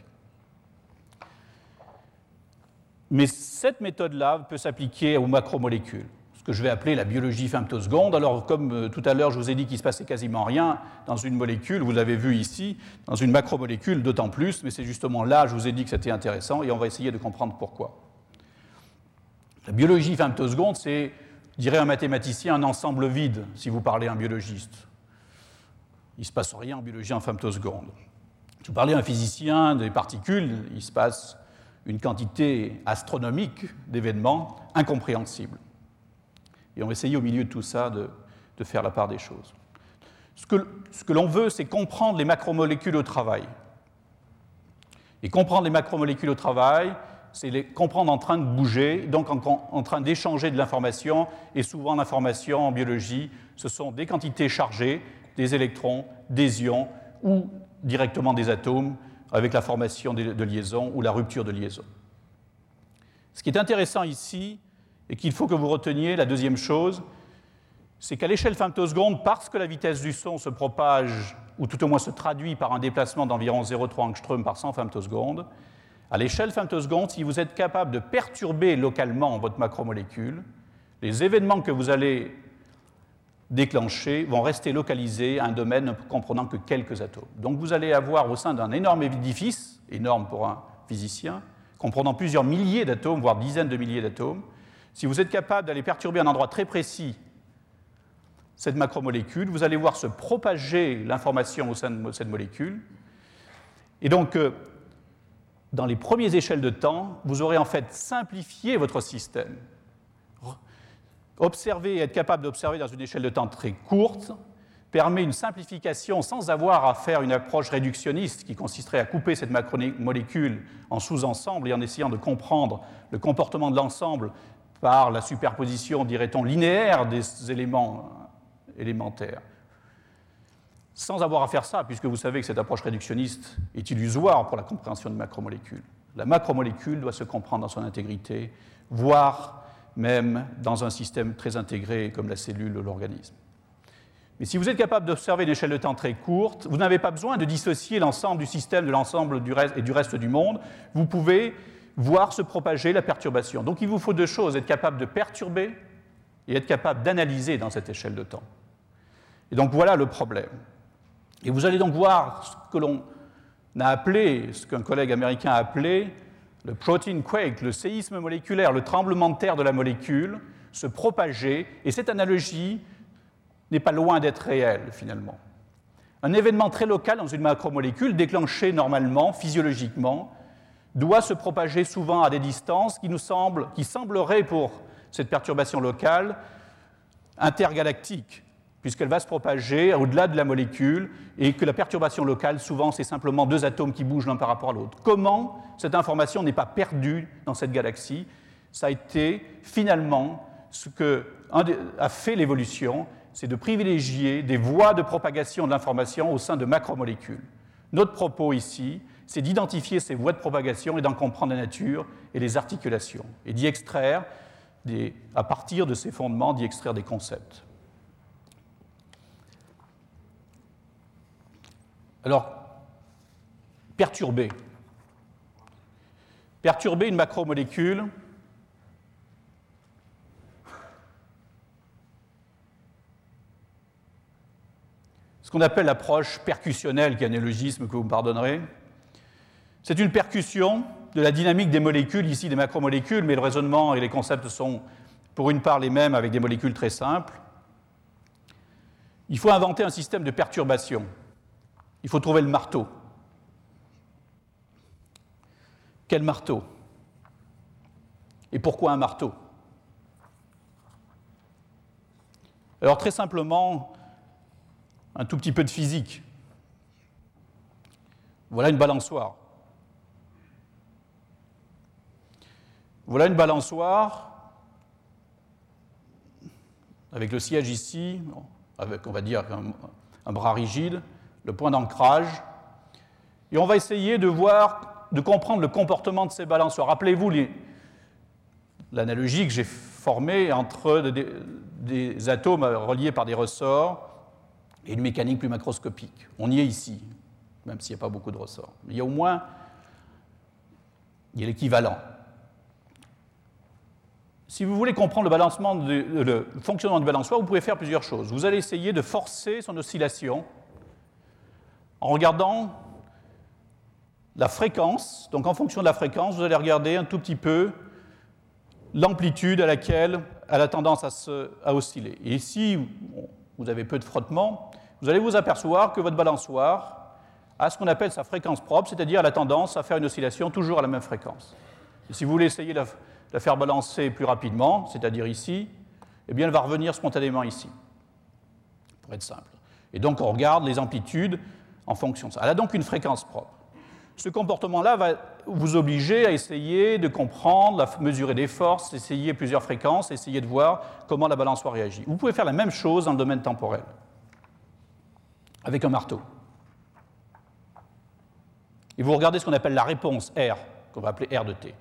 Mais cette méthode-là peut s'appliquer aux macromolécules, ce que je vais appeler la biologie femtoseconde. Alors, comme euh, tout à l'heure, je vous ai dit qu'il ne se passait quasiment rien dans une molécule, vous l'avez vu ici, dans une macromolécule, d'autant plus, mais c'est justement là, je vous ai dit que c'était intéressant, et on va essayer de comprendre pourquoi. La biologie femtoseconde, c'est, dirait un mathématicien, un ensemble vide, si vous parlez à un biologiste. Il ne se passe rien en biologie en femtoseconde. Si vous parlez à un physicien des particules, il se passe une quantité astronomique d'événements incompréhensibles. Et on va essayer au milieu de tout ça de, de faire la part des choses. Ce que, ce que l'on veut, c'est comprendre les macromolécules au travail. Et comprendre les macromolécules au travail, c'est les comprendre en train de bouger, donc en, en train d'échanger de l'information, et souvent l'information en biologie, ce sont des quantités chargées, des électrons, des ions, ou directement des atomes, avec la formation de liaisons ou la rupture de liaison. Ce qui est intéressant ici, et qu'il faut que vous reteniez, la deuxième chose, c'est qu'à l'échelle femtoseconde, parce que la vitesse du son se propage, ou tout au moins se traduit par un déplacement d'environ zéro virgule trois angstrom par cent femtosecondes, à l'échelle femtoseconde, si vous êtes capable de perturber localement votre macromolécule, les événements que vous allez déclenchés vont rester localisés à un domaine ne comprenant que quelques atomes. Donc vous allez avoir au sein d'un énorme édifice, énorme pour un physicien, comprenant plusieurs milliers d'atomes, voire dizaines de milliers d'atomes, si vous êtes capable d'aller perturber un endroit très précis cette macromolécule, vous allez voir se propager l'information au sein de cette molécule. Et donc, dans les premières échelles de temps, vous aurez en fait simplifié votre système. Observer et être capable d'observer dans une échelle de temps très courte permet une simplification sans avoir à faire une approche réductionniste qui consisterait à couper cette macromolécule en sous-ensembles et en essayant de comprendre le comportement de l'ensemble par la superposition, dirait-on, linéaire des éléments élémentaires. Sans avoir à faire ça, puisque vous savez que cette approche réductionniste est illusoire pour la compréhension de macromolécules. La macromolécule doit se comprendre dans son intégrité, voire même dans un système très intégré comme la cellule ou l'organisme. Mais si vous êtes capable d'observer une échelle de temps très courte, vous n'avez pas besoin de dissocier l'ensemble du système de l'ensemble du reste et du reste du monde. Vous pouvez voir se propager la perturbation. Donc il vous faut deux choses, être capable de perturber et être capable d'analyser dans cette échelle de temps. Et donc voilà le problème. Et vous allez donc voir ce que l'on a appelé, ce qu'un collègue américain a appelé le protein quake, le séisme moléculaire, le tremblement de terre de la molécule, se propager, et cette analogie n'est pas loin d'être réelle, finalement. Un événement très local dans une macromolécule, déclenché normalement, physiologiquement, doit se propager souvent à des distances qui nous semblent, qui sembleraient pour cette perturbation locale intergalactiques, puisqu'elle va se propager au-delà de la molécule, et que la perturbation locale, souvent, c'est simplement deux atomes qui bougent l'un par rapport à l'autre. Comment cette information n'est pas perdue dans cette galaxie? Ça a été, finalement, ce que a fait l'évolution, c'est de privilégier des voies de propagation de l'information au sein de macromolécules. Notre propos ici, c'est d'identifier ces voies de propagation et d'en comprendre la nature et les articulations, et d'y extraire, des, à partir de ces fondements, d'y extraire des concepts. Alors, perturber. Perturber une macromolécule, ce qu'on appelle l'approche percussionnelle, qui est un néologisme que vous me pardonnerez, c'est une percussion de la dynamique des molécules, ici des macromolécules, mais le raisonnement et les concepts sont pour une part les mêmes avec des molécules très simples. Il faut inventer un système de perturbation. Il faut trouver le marteau. Quel marteau? Et pourquoi un marteau? Alors très simplement, un tout petit peu de physique. Voilà une balançoire. Voilà une balançoire avec le siège ici, avec, on va dire, un, un bras rigide, le point d'ancrage, et on va essayer de voir, de comprendre le comportement de ces balançoires. Rappelez-vous les, l'analogie que j'ai formée entre des, des atomes reliés par des ressorts et une mécanique plus macroscopique. On y est ici, même s'il n'y a pas beaucoup de ressorts. Mais il y a au moins il y a l'équivalent. Si vous voulez comprendre le, balancement de, le fonctionnement du balançoire, vous pouvez faire plusieurs choses. Vous allez essayer de forcer son oscillation en regardant la fréquence. Donc en fonction de la fréquence, vous allez regarder un tout petit peu l'amplitude à laquelle elle a tendance à, se, à osciller. Et si bon, vous avez peu de frottement, vous allez vous apercevoir que votre balançoire a ce qu'on appelle sa fréquence propre, c'est-à-dire elle a tendance à faire une oscillation toujours à la même fréquence. Et si vous voulez essayer de la, de la faire balancer plus rapidement, c'est-à-dire ici, eh bien elle va revenir spontanément ici, pour être simple. Et donc on regarde les amplitudes en fonction de ça. Elle a donc une fréquence propre. Ce comportement-là va vous obliger à essayer de comprendre, à mesurer des forces, essayer plusieurs fréquences, essayer de voir comment la balançoire réagit. Vous pouvez faire la même chose dans le domaine temporel, avec un marteau. Et vous regardez ce qu'on appelle la réponse R, qu'on va appeler R de T.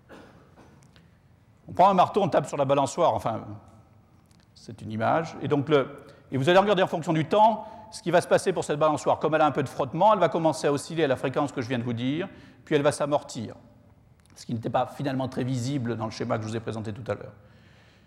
On prend un marteau, on tape sur la balançoire, enfin, c'est une image, et, donc le, et vous allez regarder en fonction du temps ce qui va se passer pour cette balançoire. Comme elle a un peu de frottement, elle va commencer à osciller à la fréquence que je viens de vous dire, puis elle va s'amortir, ce qui n'était pas finalement très visible dans le schéma que je vous ai présenté tout à l'heure.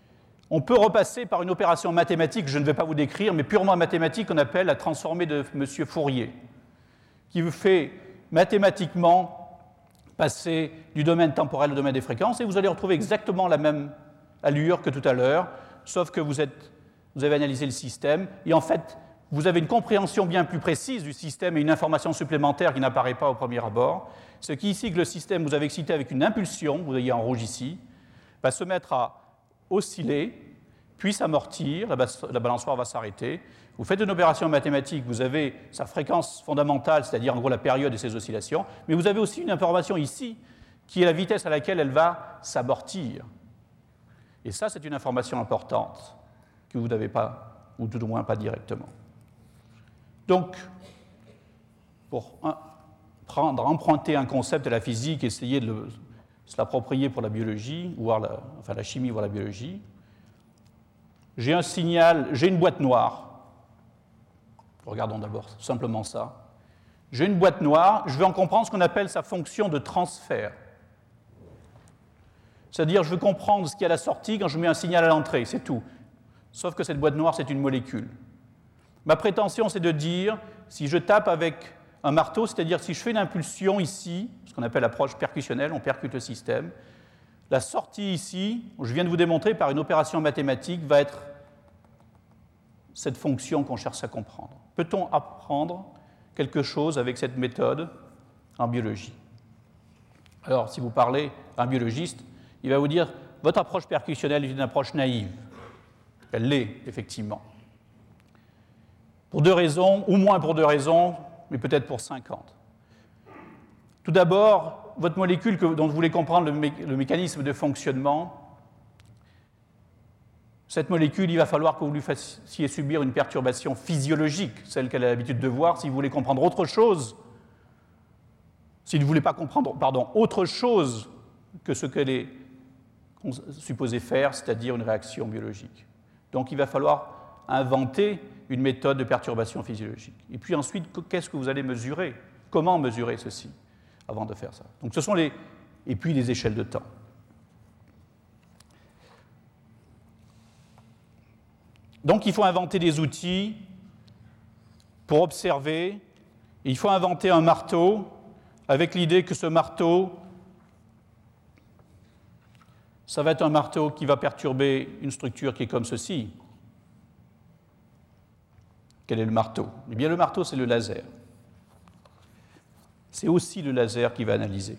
on peut repasser par une opération mathématique, je ne vais pas vous décrire, mais purement mathématique, qu'on appelle la transformée de M. Fourier, qui vous fait mathématiquement passer du domaine temporel au domaine des fréquences, et vous allez retrouver exactement la même allure que tout à l'heure, sauf que vous, êtes, vous avez analysé le système, et en fait, vous avez une compréhension bien plus précise du système et une information supplémentaire qui n'apparaît pas au premier abord, ce qui ici que le système, vous avez excité avec une impulsion, vous voyez en rouge ici, va se mettre à osciller, puis s'amortir, la, la balançoire va s'arrêter. Vous faites une opération mathématique, vous avez sa fréquence fondamentale, c'est-à-dire en gros la période et ses oscillations, mais vous avez aussi une information ici, qui est la vitesse à laquelle elle va s'amortir. Et ça, c'est une information importante, que vous n'avez pas, ou tout au moins pas directement. Donc, pour un, prendre, emprunter un concept de la physique, essayer de le, se l'approprier pour la biologie, voire la, enfin la chimie, voire la biologie, j'ai un signal, j'ai une boîte noire. Regardons d'abord simplement ça. J'ai une boîte noire, je veux en comprendre ce qu'on appelle sa fonction de transfert. C'est-à-dire, je veux comprendre ce qu'il y a à la sortie quand je mets un signal à l'entrée, c'est tout. Sauf que cette boîte noire, c'est une molécule. Ma prétention, c'est de dire, si je tape avec un marteau, c'est-à-dire si je fais une impulsion ici, ce qu'on appelle l'approche percussionnelle, on percute le système, la sortie ici, je viens de vous démontrer par une opération mathématique, va être cette fonction qu'on cherche à comprendre. Peut-on apprendre quelque chose avec cette méthode en biologie? Alors, si vous parlez à un biologiste, il va vous dire « Votre approche percussionnelle est une approche naïve ». Elle l'est, effectivement. Pour deux raisons, ou moins pour deux raisons, mais peut-être pour cinquante. Tout d'abord, votre molécule que, dont vous voulez comprendre le, mé- le mécanisme de fonctionnement, cette molécule, il va falloir que vous lui fassiez subir une perturbation physiologique, celle qu'elle a l'habitude de voir, si vous voulez comprendre autre chose, si vous ne voulez pas comprendre, pardon, autre chose que ce qu'elle est supposée faire, c'est-à-dire une réaction biologique. Donc il va falloir inventer une méthode de perturbation physiologique. Et puis ensuite, qu'est-ce que vous allez mesurer? Comment mesurer ceci avant de faire ça? Donc ce sont les... Et puis les échelles de temps. Donc il faut inventer des outils pour observer. Et il faut inventer un marteau avec l'idée que ce marteau, ça va être un marteau qui va perturber une structure qui est comme ceci. Quel est le marteau? Eh bien, le marteau, c'est le laser. C'est aussi le laser qui va analyser.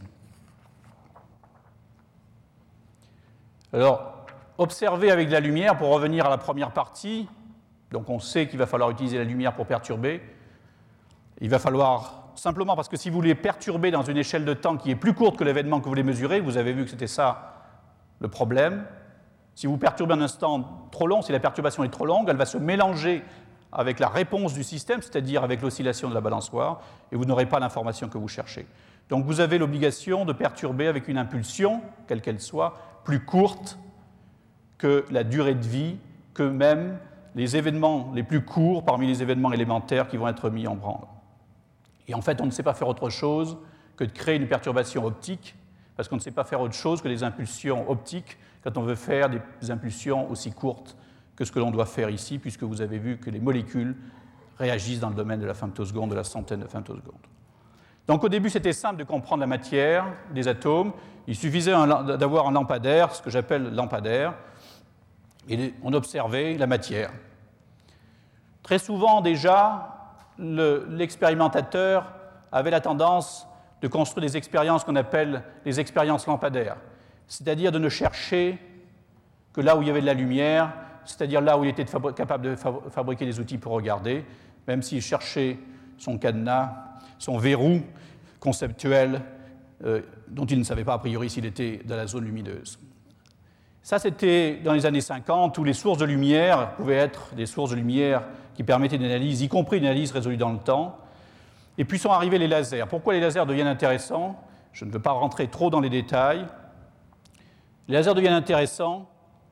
Alors, observer avec de la lumière, pour revenir à la première partie, donc on sait qu'il va falloir utiliser la lumière pour perturber. Il va falloir, simplement parce que si vous voulez perturber dans une échelle de temps qui est plus courte que l'événement que vous voulez mesurer, vous avez vu que c'était ça le problème. Si vous perturbez un instant trop long, si la perturbation est trop longue, elle va se mélanger avec la réponse du système, c'est-à-dire avec l'oscillation de la balançoire, et vous n'aurez pas l'information que vous cherchez. Donc vous avez l'obligation de perturber avec une impulsion, quelle qu'elle soit, plus courte que la durée de vie, que même les événements les plus courts parmi les événements élémentaires qui vont être mis en branle. Et en fait, on ne sait pas faire autre chose que de créer une perturbation optique, parce qu'on ne sait pas faire autre chose que les impulsions optiques quand on veut faire des impulsions aussi courtes que ce que l'on doit faire ici, puisque vous avez vu que les molécules réagissent dans le domaine de la femtoseconde, de la centaine de femtosecondes. Donc au début, c'était simple de comprendre la matière des atomes. Il suffisait d'avoir un lampadaire, ce que j'appelle lampadaire, et on observait la matière. Très souvent, déjà, le, l'expérimentateur avait la tendance de construire des expériences qu'on appelle les expériences lampadaires, c'est-à-dire de ne chercher que là où il y avait de la lumière, c'est-à-dire là où il était fabri- capable de fab- fabriquer des outils pour regarder, même s'il cherchait son cadenas, son verrou conceptuel, euh, dont il ne savait pas a priori s'il était dans la zone lumineuse. Ça, c'était dans les années cinquante, où les sources de lumière pouvaient être des sources de lumière qui permettaient une analyse, y compris une analyse résolue dans le temps. Et puis sont arrivés les lasers. Pourquoi les lasers deviennent intéressants? Je ne veux pas rentrer trop dans les détails. Les lasers deviennent intéressants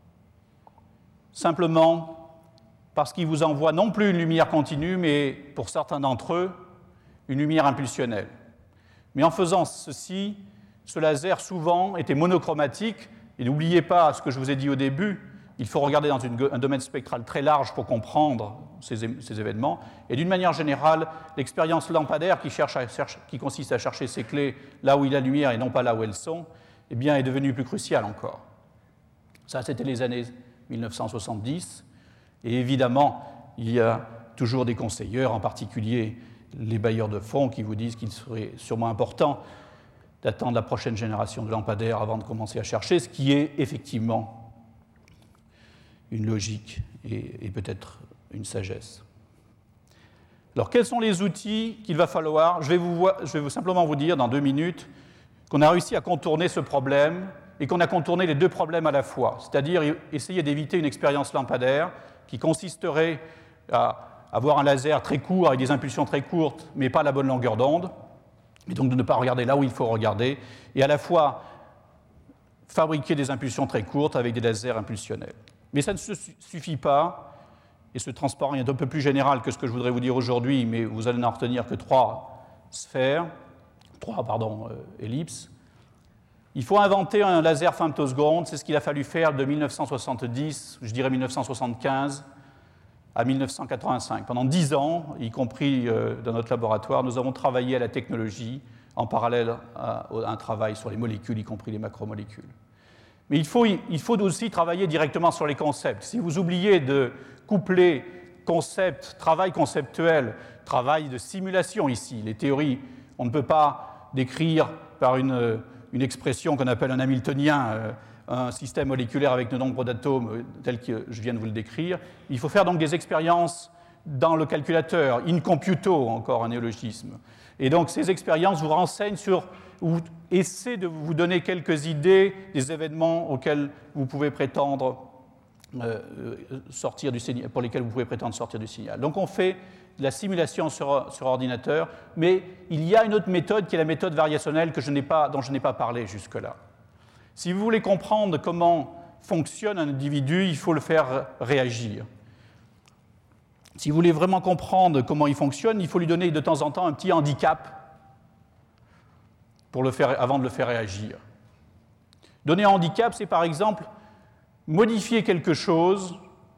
simplement parce qu'ils vous envoient non plus une lumière continue, mais pour certains d'entre eux, une lumière impulsionnelle. Mais en faisant ceci, ce laser souvent était monochromatique, et n'oubliez pas ce que je vous ai dit au début, Il faut regarder dans une, un domaine spectral très large pour comprendre ces, ces événements. Et d'une manière générale, l'expérience lampadaire qui, cherche à, cherche, qui consiste à chercher ces clés là où il y a la lumière et non pas là où elles sont, eh bien, est devenue plus cruciale encore. Ça, c'était les années mille neuf cent soixante-dix. Et évidemment, il y a toujours des conseilleurs, en particulier les bailleurs de fonds, qui vous disent qu'il serait sûrement important d'attendre la prochaine génération de lampadaires avant de commencer à chercher, ce qui est effectivement une logique et, et peut-être une sagesse. Alors, quels sont les outils qu'il va falloir ? Je vais, vous, je vais vous simplement vous dire dans deux minutes qu'on a réussi à contourner ce problème et qu'on a contourné les deux problèmes à la fois, c'est-à-dire essayer d'éviter une expérience lampadaire qui consisterait à avoir un laser très court avec des impulsions très courtes, mais pas la bonne longueur d'onde, et donc de ne pas regarder là où il faut regarder, et à la fois fabriquer des impulsions très courtes avec des lasers impulsionnels. Mais ça ne suffit pas, et ce transparent est un peu plus général que ce que je voudrais vous dire aujourd'hui, mais vous allez n'en retenir que trois sphères, trois pardon, euh, ellipses. Il faut inventer un laser femtoseconde, c'est ce qu'il a fallu faire de mille neuf cent soixante-dix, je dirais mille neuf cent soixante-quinze, à mille neuf cent quatre-vingt-cinq. Pendant dix ans, y compris euh, dans notre laboratoire, nous avons travaillé à la technologie en parallèle à, à un travail sur les molécules, y compris les macromolécules. Mais il faut, il faut aussi travailler directement sur les concepts. Si vous oubliez de coupler concept, travail conceptuel, travail de simulation ici, les théories, on ne peut pas décrire par une, une expression qu'on appelle un hamiltonien, euh, un système moléculaire avec le nombre d'atomes tel que je viens de vous le décrire. Il faut faire donc des expériences dans le calculateur, in computo, encore un néologisme. Et donc ces expériences vous renseignent sur, ou essaient de vous donner quelques idées des événements auxquels vous pouvez prétendre euh, sortir du signal, pour lesquels vous pouvez prétendre sortir du signal. Donc on fait de la simulation sur, sur ordinateur, mais il y a une autre méthode qui est la méthode variationnelle que je n'ai pas, dont je n'ai pas parlé jusque-là. Si vous voulez comprendre comment fonctionne un individu, il faut le faire réagir. Si vous voulez vraiment comprendre comment il fonctionne, il faut lui donner de temps en temps un petit handicap pour le faire, avant de le faire réagir. Donner un handicap, c'est par exemple modifier quelque chose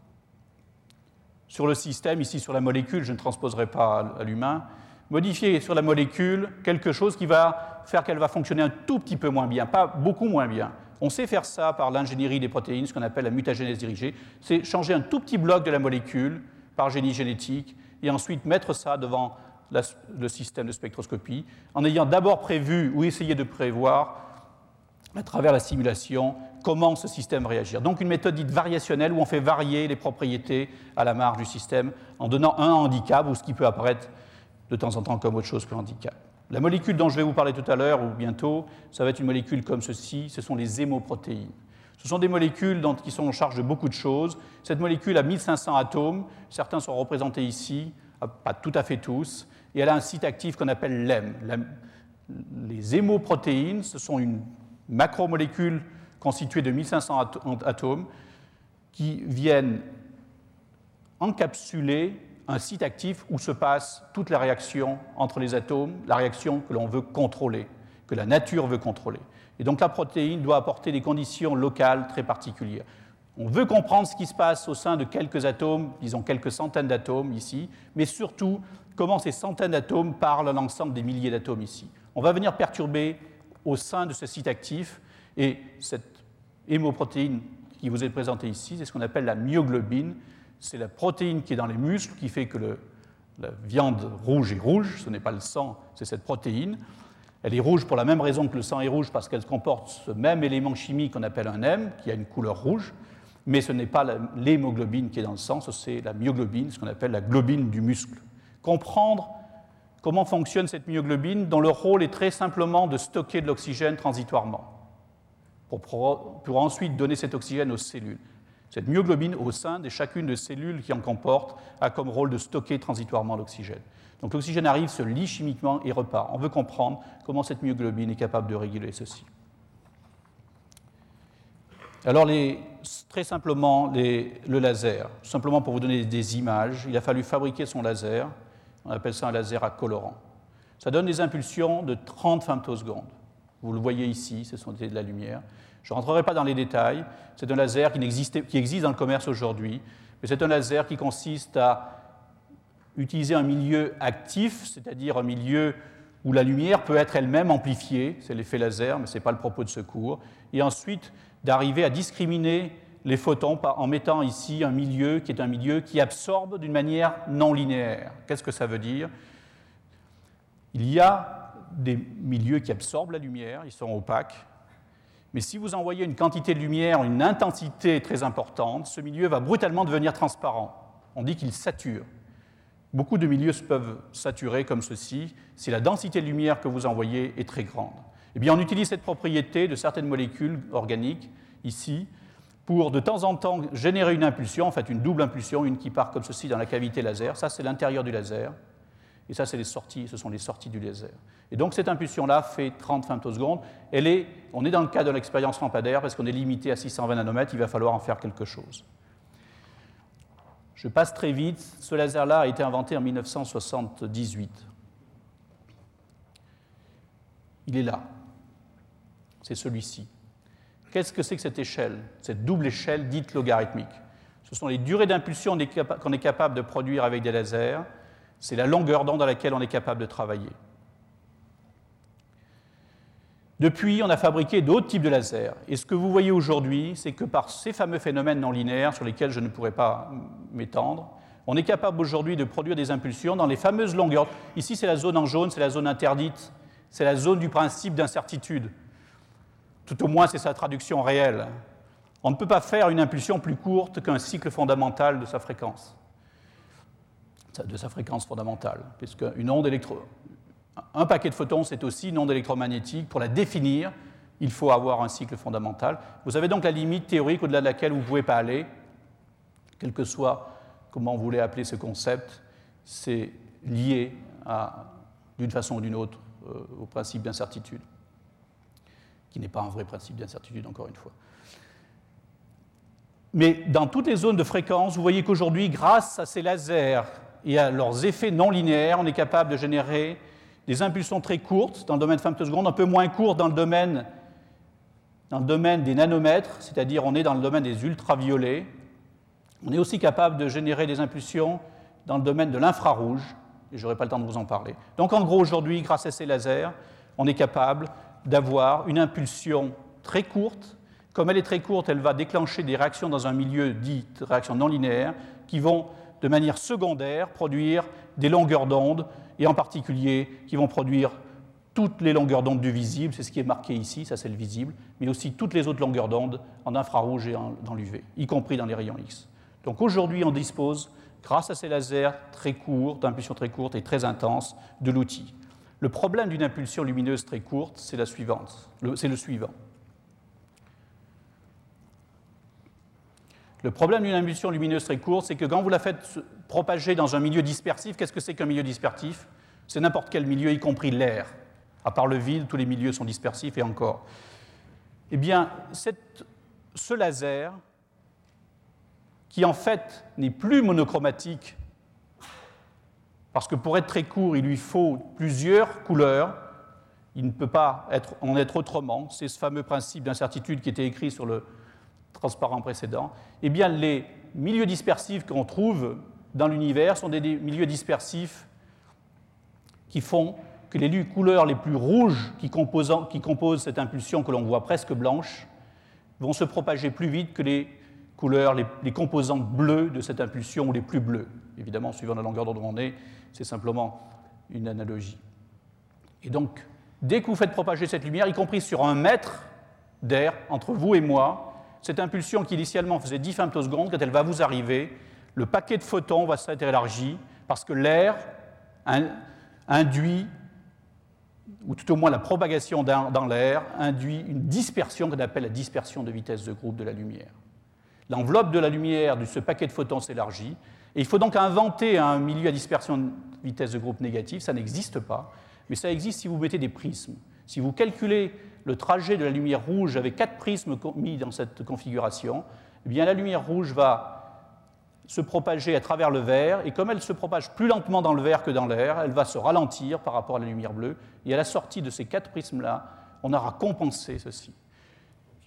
sur le système, ici sur la molécule, je ne transposerai pas à l'humain, modifier sur la molécule quelque chose qui va faire qu'elle va fonctionner un tout petit peu moins bien, pas beaucoup moins bien. On sait faire ça par l'ingénierie des protéines, ce qu'on appelle la mutagénèse dirigée. C'est changer un tout petit bloc de la molécule par génie génétique et ensuite mettre ça devant la, le système de spectroscopie en ayant d'abord prévu ou essayé de prévoir à travers la simulation comment ce système réagir. Donc une méthode dite variationnelle où on fait varier les propriétés à la marge du système en donnant un handicap ou ce qui peut apparaître de temps en temps comme autre chose que handicap. La molécule dont je vais vous parler tout à l'heure ou bientôt, ça va être une molécule comme ceci, ce sont les hémoprotéines. Ce sont des molécules dont, qui sont en charge de beaucoup de choses. Cette molécule a mille cinq cents atomes, certains sont représentés ici, pas tout à fait tous, et elle a un site actif qu'on appelle l'H E M. Les hémoprotéines, ce sont une macromolécule constituée de mille cinq cents atomes qui viennent encapsuler un site actif où se passe toute la réaction entre les atomes, la réaction que l'on veut contrôler, que la nature veut contrôler. Et donc la protéine doit apporter des conditions locales très particulières. On veut comprendre ce qui se passe au sein de quelques atomes, disons quelques centaines d'atomes ici, mais surtout comment ces centaines d'atomes parlent à l'ensemble des milliers d'atomes ici. On va venir perturber au sein de ce site actif, et cette hémoprotéine qui vous est présentée ici, c'est ce qu'on appelle la myoglobine. C'est la protéine qui est dans les muscles qui fait que le, la viande rouge est rouge, ce n'est pas le sang, c'est cette protéine. Elle est rouge pour la même raison que le sang est rouge, parce qu'elle comporte ce même élément chimique qu'on appelle un M, qui a une couleur rouge, mais ce n'est pas l'hémoglobine qui est dans le sang, c'est la myoglobine, ce qu'on appelle la globine du muscle. Comprendre comment fonctionne cette myoglobine, dont le rôle est très simplement de stocker de l'oxygène transitoirement, pour, pour ensuite donner cet oxygène aux cellules. Cette myoglobine, au sein de chacune des cellules qui en comportent, a comme rôle de stocker transitoirement l'oxygène. Donc l'oxygène arrive, se lie chimiquement et repart. On veut comprendre comment cette myoglobine est capable de réguler ceci. Alors, les, très simplement, les, le laser, simplement pour vous donner des images, il a fallu fabriquer son laser, on appelle ça un laser à colorant. Ça donne des impulsions de trente femtosecondes. Vous le voyez ici, ce sont de la lumière. Je ne rentrerai pas dans les détails. C'est un laser qui, qui existe dans le commerce aujourd'hui, mais c'est un laser qui consiste à utiliser un milieu actif, c'est-à-dire un milieu où la lumière peut être elle-même amplifiée, c'est l'effet laser, mais ce n'est pas le propos de ce cours, et ensuite d'arriver à discriminer les photons en mettant ici un milieu qui est un milieu qui absorbe d'une manière non linéaire. Qu'est-ce que ça veut dire? Il y a des milieux qui absorbent la lumière, ils sont opaques, mais si vous envoyez une quantité de lumière, une intensité très importante, ce milieu va brutalement devenir transparent. On dit qu'il sature. Beaucoup de milieux peuvent saturer comme ceci si la densité de lumière que vous envoyez est très grande. Eh bien, on utilise cette propriété de certaines molécules organiques, ici, pour de temps en temps générer une impulsion, en fait une double impulsion, une qui part comme ceci dans la cavité laser. Ça, c'est l'intérieur du laser. Et ça, c'est les sorties, ce sont les sorties du laser. Et donc, cette impulsion-là fait trente femtosecondes. Elle est, on est dans le cas de l'expérience lampadaire parce qu'on est limité à six cent vingt nanomètres, il va falloir en faire quelque chose. Je passe très vite. Ce laser-là a été inventé en mille neuf cent soixante-dix-huit. Il est là. C'est celui-ci. Qu'est-ce que c'est que cette échelle, cette double échelle dite logarithmique? Ce sont les durées d'impulsion qu'on est capable de produire avec des lasers. C'est la longueur d'onde à laquelle on est capable de travailler. Depuis, on a fabriqué d'autres types de lasers. Et ce que vous voyez aujourd'hui, c'est que par ces fameux phénomènes non linéaires sur lesquels je ne pourrais pas m'étendre, on est capable aujourd'hui de produire des impulsions dans les fameuses longueurs. Ici, c'est la zone en jaune, c'est la zone interdite, c'est la zone du principe d'incertitude. Tout au moins, c'est sa traduction réelle. On ne peut pas faire une impulsion plus courte qu'un cycle fondamental de sa fréquence, de sa fréquence fondamentale, puisque une onde électro... un paquet de photons, c'est aussi une onde électromagnétique. Pour la définir, il faut avoir un cycle fondamental. Vous avez donc la limite théorique au-delà de laquelle vous ne pouvez pas aller, quel que soit comment vous voulez appeler ce concept, c'est lié d'une façon ou d'une autre euh, au principe d'incertitude, qui n'est pas un vrai principe d'incertitude, encore une fois. Mais dans toutes les zones de fréquence, vous voyez qu'aujourd'hui, grâce à ces lasers et à leurs effets non linéaires, on est capable de générer des impulsions très courtes dans le domaine de femtosecondes, un peu moins courtes dans le domaine, dans le domaine des nanomètres, c'est-à-dire on est dans le domaine des ultraviolets. On est aussi capable de générer des impulsions dans le domaine de l'infrarouge, et je n'aurai pas le temps de vous en parler. Donc en gros, aujourd'hui, grâce à ces lasers, on est capable d'avoir une impulsion très courte. Comme elle est très courte, elle va déclencher des réactions dans un milieu dit réactions non linéaires qui vont, de manière secondaire, produire des longueurs d'onde, et en particulier qui vont produire toutes les longueurs d'onde du visible, c'est ce qui est marqué ici, ça c'est le visible, mais aussi toutes les autres longueurs d'onde en infrarouge et en, dans l'U V, y compris dans les rayons X. Donc aujourd'hui, on dispose, grâce à ces lasers très courts, d'impulsions très courtes et très intenses, de l'outil. Le problème d'une impulsion lumineuse très courte, c'est la suivante, le, c'est le suivant. Le problème d'une impulsion lumineuse très courte, c'est que quand vous la faites propager dans un milieu dispersif, qu'est-ce que c'est qu'un milieu dispersif? C'est n'importe quel milieu, y compris l'air. À part le vide, tous les milieux sont dispersifs et encore. Eh bien, cette, ce laser, qui en fait n'est plus monochromatique, parce que pour être très court, il lui faut plusieurs couleurs, il ne peut pas être, en être autrement, c'est ce fameux principe d'incertitude qui était écrit sur le transparent précédent, eh bien les milieux dispersifs qu'on trouve dans l'univers sont des milieux dispersifs qui font que les couleurs les plus rouges qui composent, qui composent cette impulsion que l'on voit presque blanche vont se propager plus vite que les couleurs, les, les composantes bleues de cette impulsion ou les plus bleues. Évidemment, suivant la longueur d'onde où on est, c'est simplement une analogie. Et donc, dès que vous faites propager cette lumière, y compris sur un mètre d'air entre vous et moi, cette impulsion qui initialement faisait dix femtosecondes, quand elle va vous arriver, le paquet de photons va s'être élargi parce que l'air induit, ou tout au moins la propagation dans l'air, induit une dispersion qu'on appelle la dispersion de vitesse de groupe de la lumière. L'enveloppe de la lumière de ce paquet de photons s'élargit, et il faut donc inventer un milieu à dispersion de vitesse de groupe négative. Ça n'existe pas, mais ça existe si vous mettez des prismes. Si vous calculez le trajet de la lumière rouge avec quatre prismes mis dans cette configuration, eh bien la lumière rouge va se propager à travers le verre, et comme elle se propage plus lentement dans le verre que dans l'air, elle va se ralentir par rapport à la lumière bleue, et à la sortie de ces quatre prismes-là, on aura compensé ceci.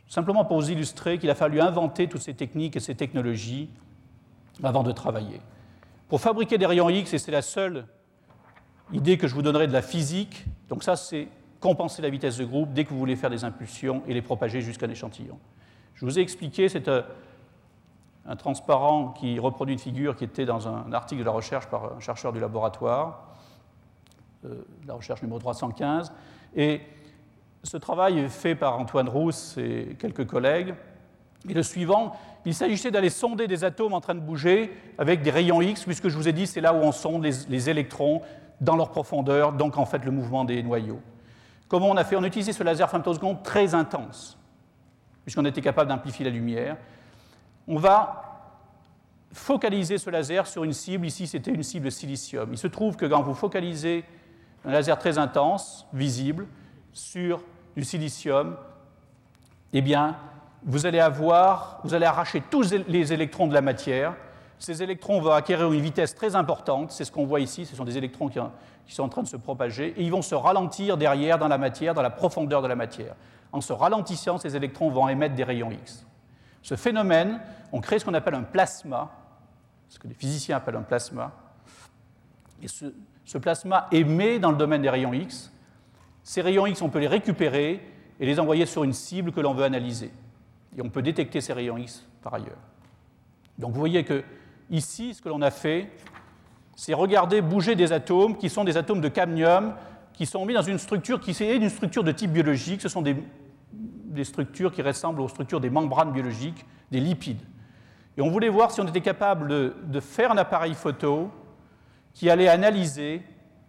simplement pour vous illustrer qu'il a fallu inventer toutes ces techniques et ces technologies avant de travailler. Pour fabriquer des rayons X, et c'est la seule idée que je vous donnerai de la physique, donc ça c'est compenser la vitesse de groupe dès que vous voulez faire des impulsions et les propager jusqu'à un échantillon. Je vous ai expliqué, c'est un, un transparent qui reproduit une figure qui était dans un article de la recherche par un chercheur du laboratoire, euh, la recherche numéro trois cent quinze, et ce travail est fait par Antoine Rousse et quelques collègues. Et le suivant, il s'agissait d'aller sonder des atomes en train de bouger avec des rayons X, puisque je vous ai dit, c'est là où on sonde les, les électrons dans leur profondeur, donc en fait le mouvement des noyaux. Comment on a fait? On a utilisé ce laser femtoseconde très intense, puisqu'on était capable d'amplifier la lumière. On va focaliser ce laser sur une cible. Ici, c'était une cible silicium. Il se trouve que quand vous focalisez un laser très intense, visible, sur du silicium, eh bien, vous allez avoir, vous allez arracher tous les électrons de la matière. Ces électrons vont acquérir une vitesse très importante. C'est ce qu'on voit ici. Ce sont des électrons qui, qui sont en train de se propager. Et ils vont se ralentir derrière dans la matière, dans la profondeur de la matière. En se ralentissant, ces électrons vont émettre des rayons X. Ce phénomène, on crée ce qu'on appelle un plasma, ce que les physiciens appellent un plasma. Et ce, ce plasma émet dans le domaine des rayons X. Ces rayons X, on peut les récupérer et les envoyer sur une cible que l'on veut analyser. Et on peut détecter ces rayons X par ailleurs. Donc vous voyez que ici, ce que l'on a fait, c'est regarder bouger des atomes qui sont des atomes de cadmium qui sont mis dans une structure qui est une structure de type biologique. Ce sont des, des structures qui ressemblent aux structures des membranes biologiques, des lipides. Et on voulait voir si on était capable de, de faire un appareil photo qui allait analyser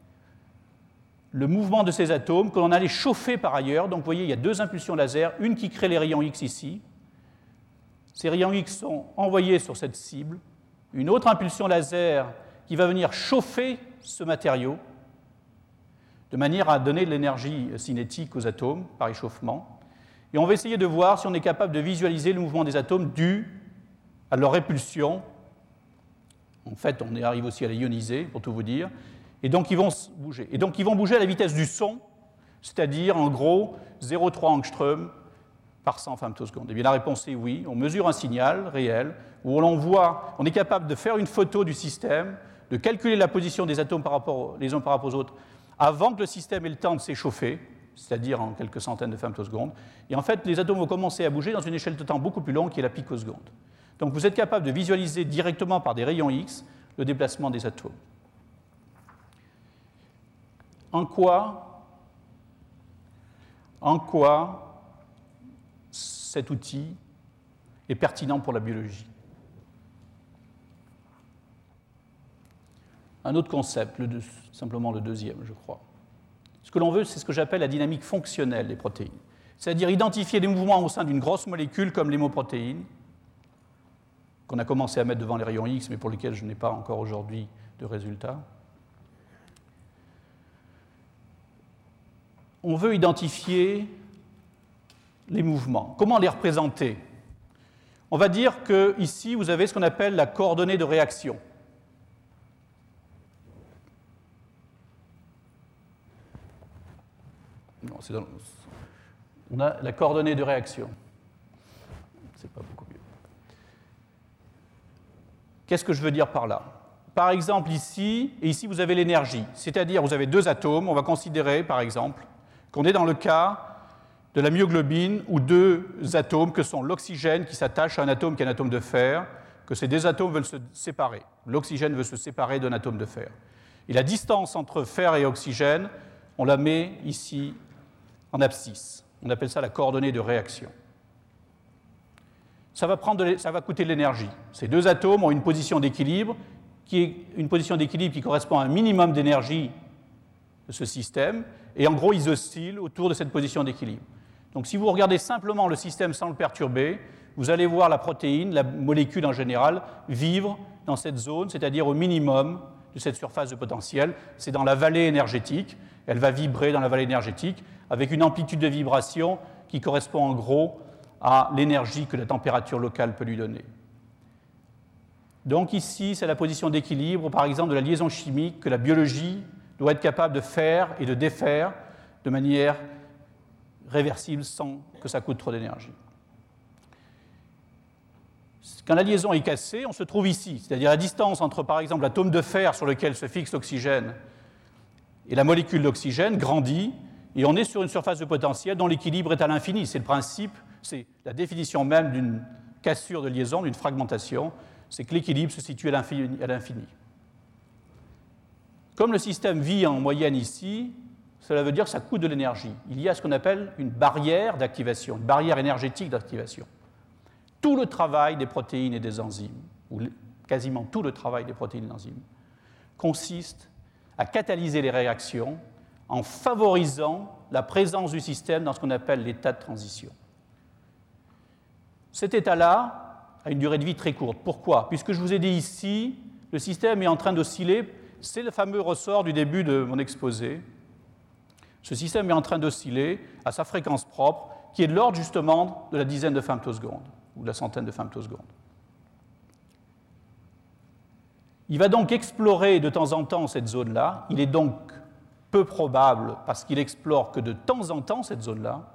le mouvement de ces atomes, que l'on allait chauffer par ailleurs. Donc vous voyez, il y a deux impulsions laser, une qui crée les rayons X ici. Ces rayons X sont envoyés sur cette cible. Une autre impulsion laser qui va venir chauffer ce matériau de manière à donner de l'énergie cinétique aux atomes par échauffement. Et on va essayer de voir si on est capable de visualiser le mouvement des atomes dû à leur répulsion. En fait, on arrive aussi à les ioniser, pour tout vous dire. Et donc, ils vont bouger. Et donc, ils vont bouger à la vitesse du son, c'est-à-dire, en gros, zéro virgule trois angstrom par cent femtosecondes. Et bien, la réponse est oui. On mesure un signal réel où on voit, on est capable de faire une photo du système, de calculer la position des atomes par rapport, les uns par rapport aux autres, avant que le système ait le temps de s'échauffer, c'est-à-dire en quelques centaines de femtosecondes. Et en fait, les atomes vont commencer à bouger dans une échelle de temps beaucoup plus longue, qui est la picoseconde. Donc, vous êtes capable de visualiser directement par des rayons X le déplacement des atomes. En quoi, en quoi cet outil est pertinent pour la biologie? Un autre concept, le deux, simplement le deuxième, je crois. Ce que l'on veut, c'est ce que j'appelle la dynamique fonctionnelle des protéines, c'est-à-dire identifier des mouvements au sein d'une grosse molécule comme l'hémoprotéine, qu'on a commencé à mettre devant les rayons X, mais pour lesquels je n'ai pas encore aujourd'hui de résultats. On veut identifier les mouvements. Comment les représenter? On va dire qu'ici, vous avez ce qu'on appelle la coordonnée de réaction. Non, c'est dans... On a la coordonnée de réaction. C'est pas beaucoup mieux. Qu'est-ce que je veux dire par là? Par exemple, ici, et ici, vous avez l'énergie. C'est-à-dire, vous avez deux atomes. On va considérer, par exemple, qu'on est dans le cas de la myoglobine où deux atomes, que sont l'oxygène qui s'attache à un atome qui est un atome de fer, que ces deux atomes veulent se séparer. L'oxygène veut se séparer d'un atome de fer. Et la distance entre fer et oxygène, on la met ici en abscisse. On appelle ça la coordonnée de réaction. Ça va, prendre de, ça va coûter de l'énergie. Ces deux atomes ont une position d'équilibre, qui est une position d'équilibre qui correspond à un minimum d'énergie de ce système, et en gros, ils oscillent autour de cette position d'équilibre. Donc, si vous regardez simplement le système sans le perturber, vous allez voir la protéine, la molécule en général, vivre dans cette zone, c'est-à-dire au minimum de cette surface de potentiel. C'est dans la vallée énergétique. Elle va vibrer dans la vallée énergétique avec une amplitude de vibration qui correspond en gros à l'énergie que la température locale peut lui donner. Donc ici, c'est la position d'équilibre, par exemple, de la liaison chimique que la biologie doit être capable de faire et de défaire de manière réversible sans que ça coûte trop d'énergie. Quand la liaison est cassée, on se trouve ici, c'est-à-dire la distance entre, par exemple, l'atome de fer sur lequel se fixe l'oxygène et la molécule d'oxygène grandit, et on est sur une surface de potentiel dont l'équilibre est à l'infini. C'est le principe, c'est la définition même d'une cassure de liaison, d'une fragmentation, c'est que l'équilibre se situe à l'infini. Comme le système vit en moyenne ici, cela veut dire que ça coûte de l'énergie. Il y a ce qu'on appelle une barrière d'activation, une barrière énergétique d'activation. Tout le travail des protéines et des enzymes, ou quasiment tout le travail des protéines et des enzymes, consiste à catalyser les réactions en favorisant la présence du système dans ce qu'on appelle l'état de transition. Cet état-là a une durée de vie très courte. Pourquoi ? Puisque je vous ai dit ici, le système est en train d'osciller, c'est le fameux ressort du début de mon exposé. Ce système est en train d'osciller à sa fréquence propre, qui est de l'ordre justement de la dizaine de femtosecondes, ou de la centaine de femtosecondes. Il va donc explorer de temps en temps cette zone-là. Il est donc peu probable, parce qu'il explore que de temps en temps cette zone-là,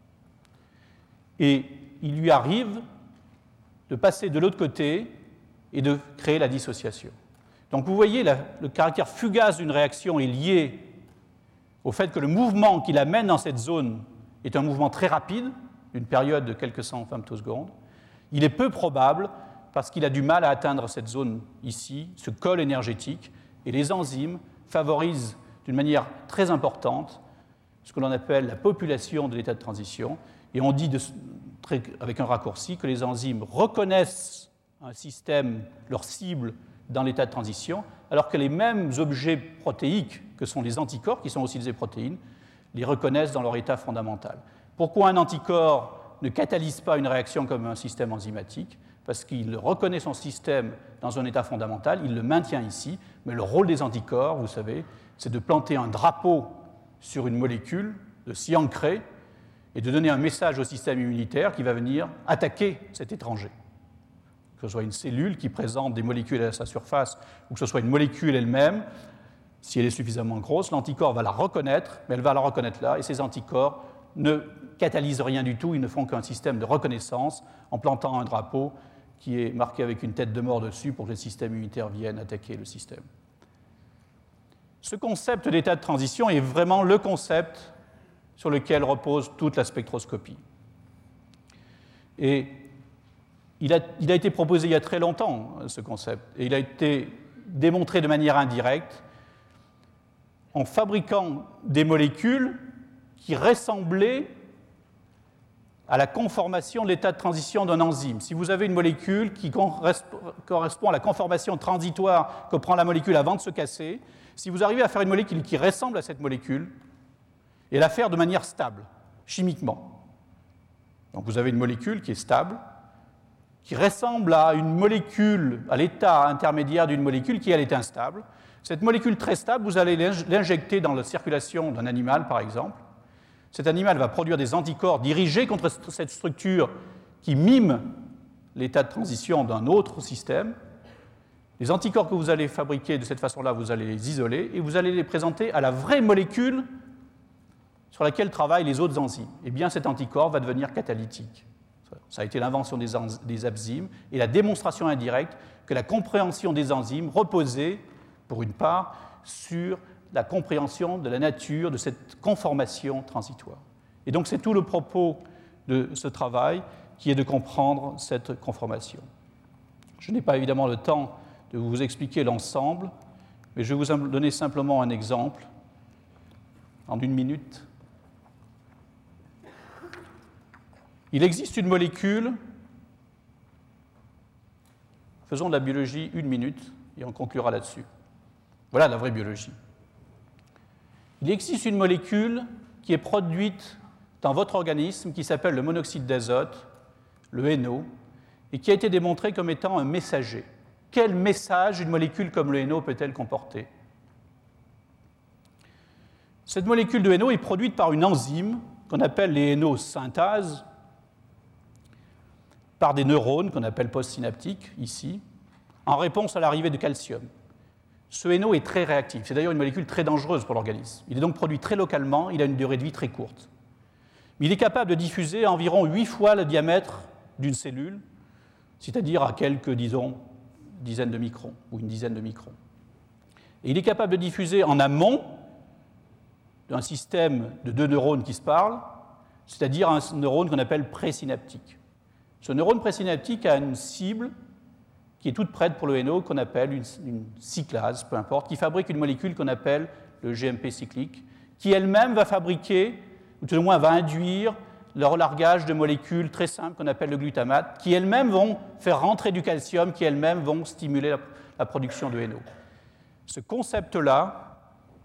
et il lui arrive de passer de l'autre côté et de créer la dissociation. Donc vous voyez, la, le caractère fugace d'une réaction est lié au fait que le mouvement qui l'amène dans cette zone est un mouvement très rapide, d'une période de quelques cent femtosecondes. Il est peu probable, parce qu'il a du mal à atteindre cette zone ici, ce col énergétique, et les enzymes favorisent d'une manière très importante ce que l'on appelle la population de l'état de transition, et on dit de, très, avec un raccourci que les enzymes reconnaissent un système, leur cible, dans l'état de transition, alors que les mêmes objets protéiques que sont les anticorps, qui sont aussi des protéines, les reconnaissent dans leur état fondamental. Pourquoi un anticorps ne catalyse pas une réaction comme un système enzymatique ? Parce qu'il reconnaît son système dans un état fondamental, il le maintient ici, mais le rôle des anticorps, vous savez, c'est de planter un drapeau sur une molécule, de s'y ancrer, et de donner un message au système immunitaire qui va venir attaquer cet étranger. Que ce soit une cellule qui présente des molécules à sa surface, ou que ce soit une molécule elle-même, si elle est suffisamment grosse, l'anticorps va la reconnaître, mais elle va la reconnaître là, et ces anticorps ne catalysent rien du tout, ils ne font qu'un système de reconnaissance en plantant un drapeau qui est marqué avec une tête de mort dessus pour que le système immunitaire vienne attaquer le système. Ce concept d'état de transition est vraiment le concept sur lequel repose toute la spectroscopie. Et il a, il a été proposé il y a très longtemps, ce concept, et il a été démontré de manière indirecte en fabriquant des molécules qui ressemblaient à la conformation de l'état de transition d'un enzyme. Si vous avez une molécule qui correspond à la conformation transitoire que prend la molécule avant de se casser, si vous arrivez à faire une molécule qui ressemble à cette molécule, et la faire de manière stable, chimiquement. Donc vous avez une molécule qui est stable, qui ressemble à une molécule, à l'état intermédiaire d'une molécule qui, elle, est instable. Cette molécule très stable, vous allez l'injecter dans la circulation d'un animal, par exemple. Cet animal va produire des anticorps dirigés contre cette structure qui mime l'état de transition d'un autre système. Les anticorps que vous allez fabriquer de cette façon-là, vous allez les isoler et vous allez les présenter à la vraie molécule sur laquelle travaillent les autres enzymes. Eh bien, cet anticorps va devenir catalytique. Ça a été l'invention des, enzy- des enzymes et la démonstration indirecte que la compréhension des enzymes reposait, pour une part, sur la compréhension de la nature de cette conformation transitoire. Et donc, c'est tout le propos de ce travail qui est de comprendre cette conformation. Je n'ai pas évidemment le temps de vous expliquer l'ensemble, mais je vais vous donner simplement un exemple en une minute. Il existe une molécule, faisons de la biologie une minute et on conclura là-dessus. Voilà la vraie biologie. Il existe une molécule qui est produite dans votre organisme qui s'appelle le monoxyde d'azote, le N O, et qui a été démontré comme étant un messager. Quel message une molécule comme le N O peut-elle comporter ? Cette molécule de N O est produite par une enzyme qu'on appelle les N O synthases, par des neurones qu'on appelle postsynaptiques, ici, en réponse à l'arrivée de calcium. Ce N O est très réactif, c'est d'ailleurs une molécule très dangereuse pour l'organisme. Il est donc produit très localement, il a une durée de vie très courte. Mais il est capable de diffuser à environ huit fois le diamètre d'une cellule, c'est-à-dire à quelques, disons, dizaines de microns ou une dizaine de microns. Et il est capable de diffuser en amont d'un système de deux neurones qui se parlent, c'est-à-dire un neurone qu'on appelle présynaptique. Ce neurone présynaptique a une cible qui est toute prête pour le N O, qu'on appelle une, une cyclase, peu importe, qui fabrique une molécule qu'on appelle le G M P cyclique, qui elle-même va fabriquer, ou tout au moins va induire, le relargage de molécules très simples qu'on appelle le glutamate, qui elles-mêmes vont faire rentrer du calcium, qui elles-mêmes vont stimuler la, la production de N O. Ce concept-là,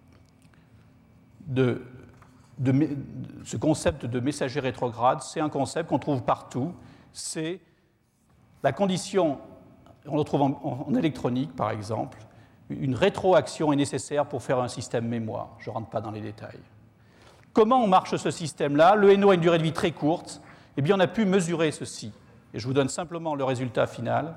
de, de, ce concept de messager rétrograde, c'est un concept qu'on trouve partout. C'est la condition, on le trouve en, en électronique par exemple, une rétroaction est nécessaire pour faire un système mémoire. Je ne rentre pas dans les détails. Comment marche ce système-là? Le N O a une durée de vie très courte. Eh bien, on a pu mesurer ceci. Et je vous donne simplement le résultat final.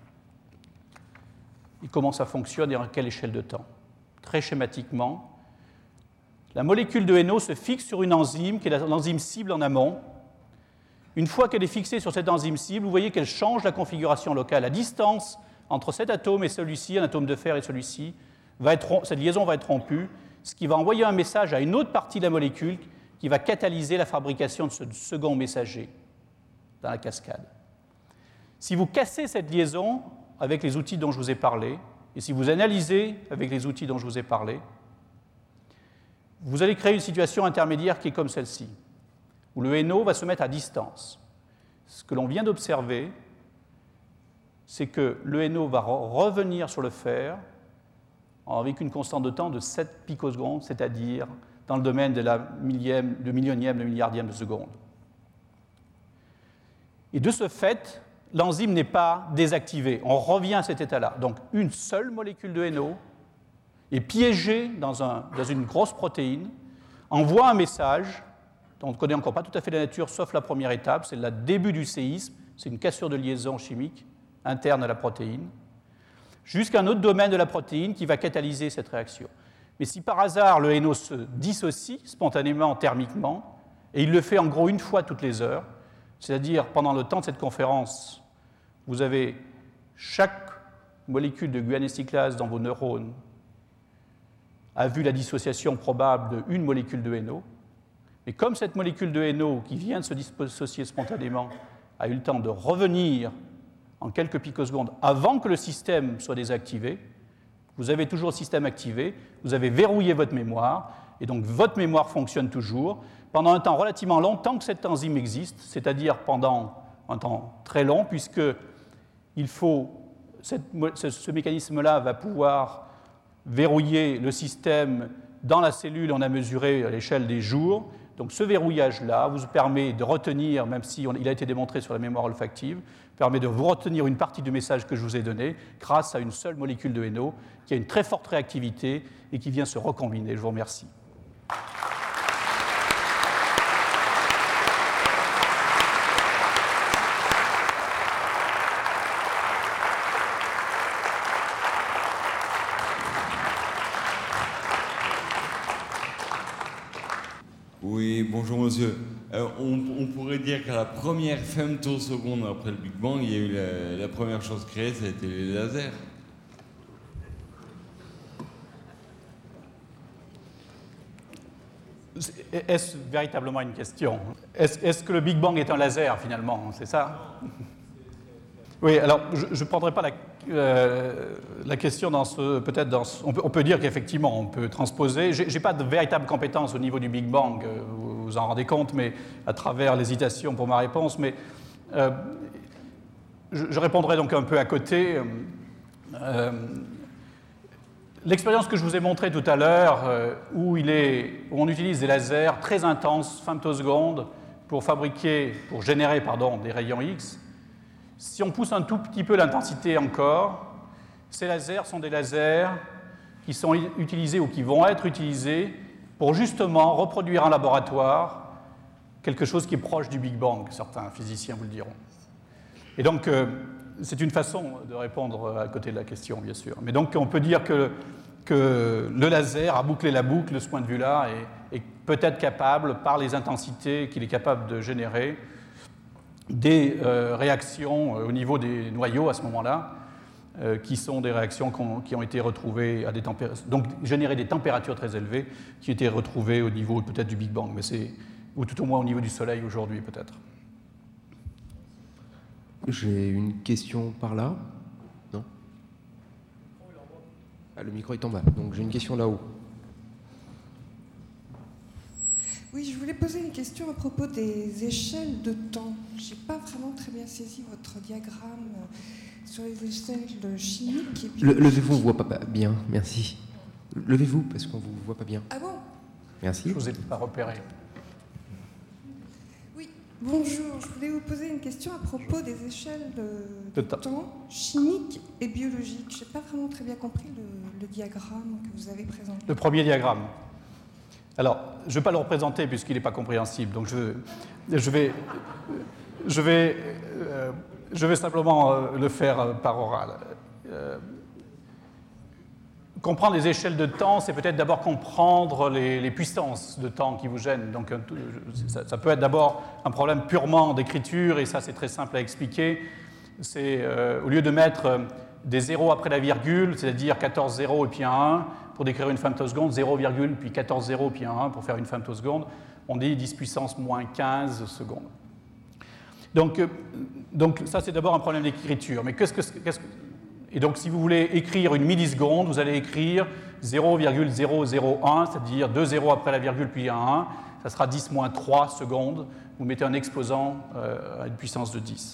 Et comment ça fonctionne et à quelle échelle de temps. Très schématiquement, la molécule de N O se fixe sur une enzyme qui est l'enzyme cible en amont. Une fois qu'elle est fixée sur cette enzyme cible, vous voyez qu'elle change la configuration locale. La distance entre cet atome et celui-ci, un atome de fer et celui-ci, va être, cette liaison va être rompue, ce qui va envoyer un message à une autre partie de la molécule qui va catalyser la fabrication de ce second messager dans la cascade. Si vous cassez cette liaison avec les outils dont je vous ai parlé, et si vous analysez avec les outils dont je vous ai parlé, vous allez créer une situation intermédiaire qui est comme celle-ci, où le N O va se mettre à distance. Ce que l'on vient d'observer, c'est que le N O va revenir sur le fer avec une constante de temps de sept picosecondes, c'est-à-dire dans le domaine de la millième, de millionième, de milliardième de seconde. Et de ce fait, l'enzyme n'est pas désactivée. On revient à cet état-là. Donc, une seule molécule de N O est piégée dans, un, dans une grosse protéine, envoie un message dont on ne connaît encore pas tout à fait la nature, sauf la première étape, c'est le début du séisme, c'est une cassure de liaison chimique interne à la protéine, jusqu'à un autre domaine de la protéine qui va catalyser cette réaction. Mais si par hasard le N O se dissocie spontanément, thermiquement, et il le fait en gros une fois toutes les heures, c'est-à-dire pendant le temps de cette conférence, vous avez chaque molécule de guanécyclase dans vos neurones a vu la dissociation probable d'une molécule de N O, et comme cette molécule de N O qui vient de se dissocier spontanément a eu le temps de revenir en quelques picosecondes avant que le système soit désactivé, vous avez toujours le système activé, vous avez verrouillé votre mémoire, et donc votre mémoire fonctionne toujours pendant un temps relativement long, tant que cette enzyme existe, c'est-à-dire pendant un temps très long, puisque il faut, cette, ce, ce mécanisme-là va pouvoir verrouiller le système dans la cellule, on a mesuré à l'échelle des jours. Donc ce verrouillage-là vous permet de retenir, même s'il si a été démontré sur la mémoire olfactive, permet de vous retenir une partie du message que je vous ai donné grâce à une seule molécule de N O qui a une très forte réactivité et qui vient se recombiner. Je vous remercie. Oui, bonjour monsieur. Euh, on, on pourrait dire qu'à la première femtoseconde après le Big Bang, il y a eu la, la première chose créée, ça a été les lasers. Est-ce véritablement une question? Est-ce, est-ce que le Big Bang est un laser finalement? C'est ça? Oui, alors je ne prendrai pas la, euh, la question dans ce. Peut-être dans ce, on, peut, on peut dire qu'effectivement, on peut transposer. Je n'ai pas de véritable compétence au niveau du Big Bang, vous vous en rendez compte, mais à travers l'hésitation pour ma réponse. Mais euh, je, je répondrai donc un peu à côté. Euh, L'expérience que je vous ai montrée tout à l'heure, euh, où, il est, où on utilise des lasers très intenses, femtosecondes, pour fabriquer, pour générer pardon, des rayons X. Si on pousse un tout petit peu l'intensité encore, ces lasers sont des lasers qui sont utilisés ou qui vont être utilisés pour justement reproduire en laboratoire quelque chose qui est proche du Big Bang, certains physiciens vous le diront. Et donc, euh, c'est une façon de répondre à côté de la question, bien sûr. Mais donc, on peut dire que, que le laser a bouclé la boucle de ce point de vue-là et est peut-être capable, par les intensités qu'il est capable de générer, des euh, réactions euh, au niveau des noyaux à ce moment-là, euh, qui sont des réactions qu'on, qui ont été retrouvées à des températures, donc générer des températures très élevées, qui ont été retrouvées au niveau peut-être du Big Bang, mais c'est, ou tout au moins au niveau du Soleil aujourd'hui peut-être. J'ai une question par là. Non ? Ah, le micro est en bas, donc j'ai une question là-haut. Oui, je voulais poser une question à propos des échelles de temps. Je n'ai pas vraiment très bien saisi votre diagramme sur les échelles chimiques. Et Le, levez-vous, on ne voit pas bien, merci. Levez-vous, parce qu'on ne vous voit pas bien. Ah bon ? Merci. Je ne vous ai pas repéré. Oui, bonjour. Je voulais vous poser une question à propos des échelles de, de temps. temps chimiques et biologiques. Je n'ai pas vraiment très bien compris le, le diagramme que vous avez présenté. Le premier diagramme. Alors, je ne vais pas le représenter puisqu'il n'est pas compréhensible, donc je, je, vais, je, vais, euh, je vais simplement euh, le faire euh, par oral. Euh, comprendre les échelles de temps, c'est peut-être d'abord comprendre les, les puissances de temps qui vous gênent. Donc, ça, ça peut être d'abord un problème purement d'écriture, et ça c'est très simple à expliquer. C'est euh, au lieu de mettre des zéros après la virgule, c'est-à-dire quatorze zéros et puis un un, pour décrire une femtoseconde, zéro, puis quatorze zéros puis un un pour faire une femtoseconde, on dit dix puissance moins quinze secondes. Donc, euh, donc ça c'est d'abord un problème d'écriture. Mais qu'est-ce que, qu'est-ce que, et donc si vous voulez écrire une milliseconde, vous allez écrire zéro virgule zéro zéro un, c'est-à-dire deux zéros après la virgule puis un un, ça sera dix moins trois secondes. Vous mettez un exposant euh, à une puissance de dix.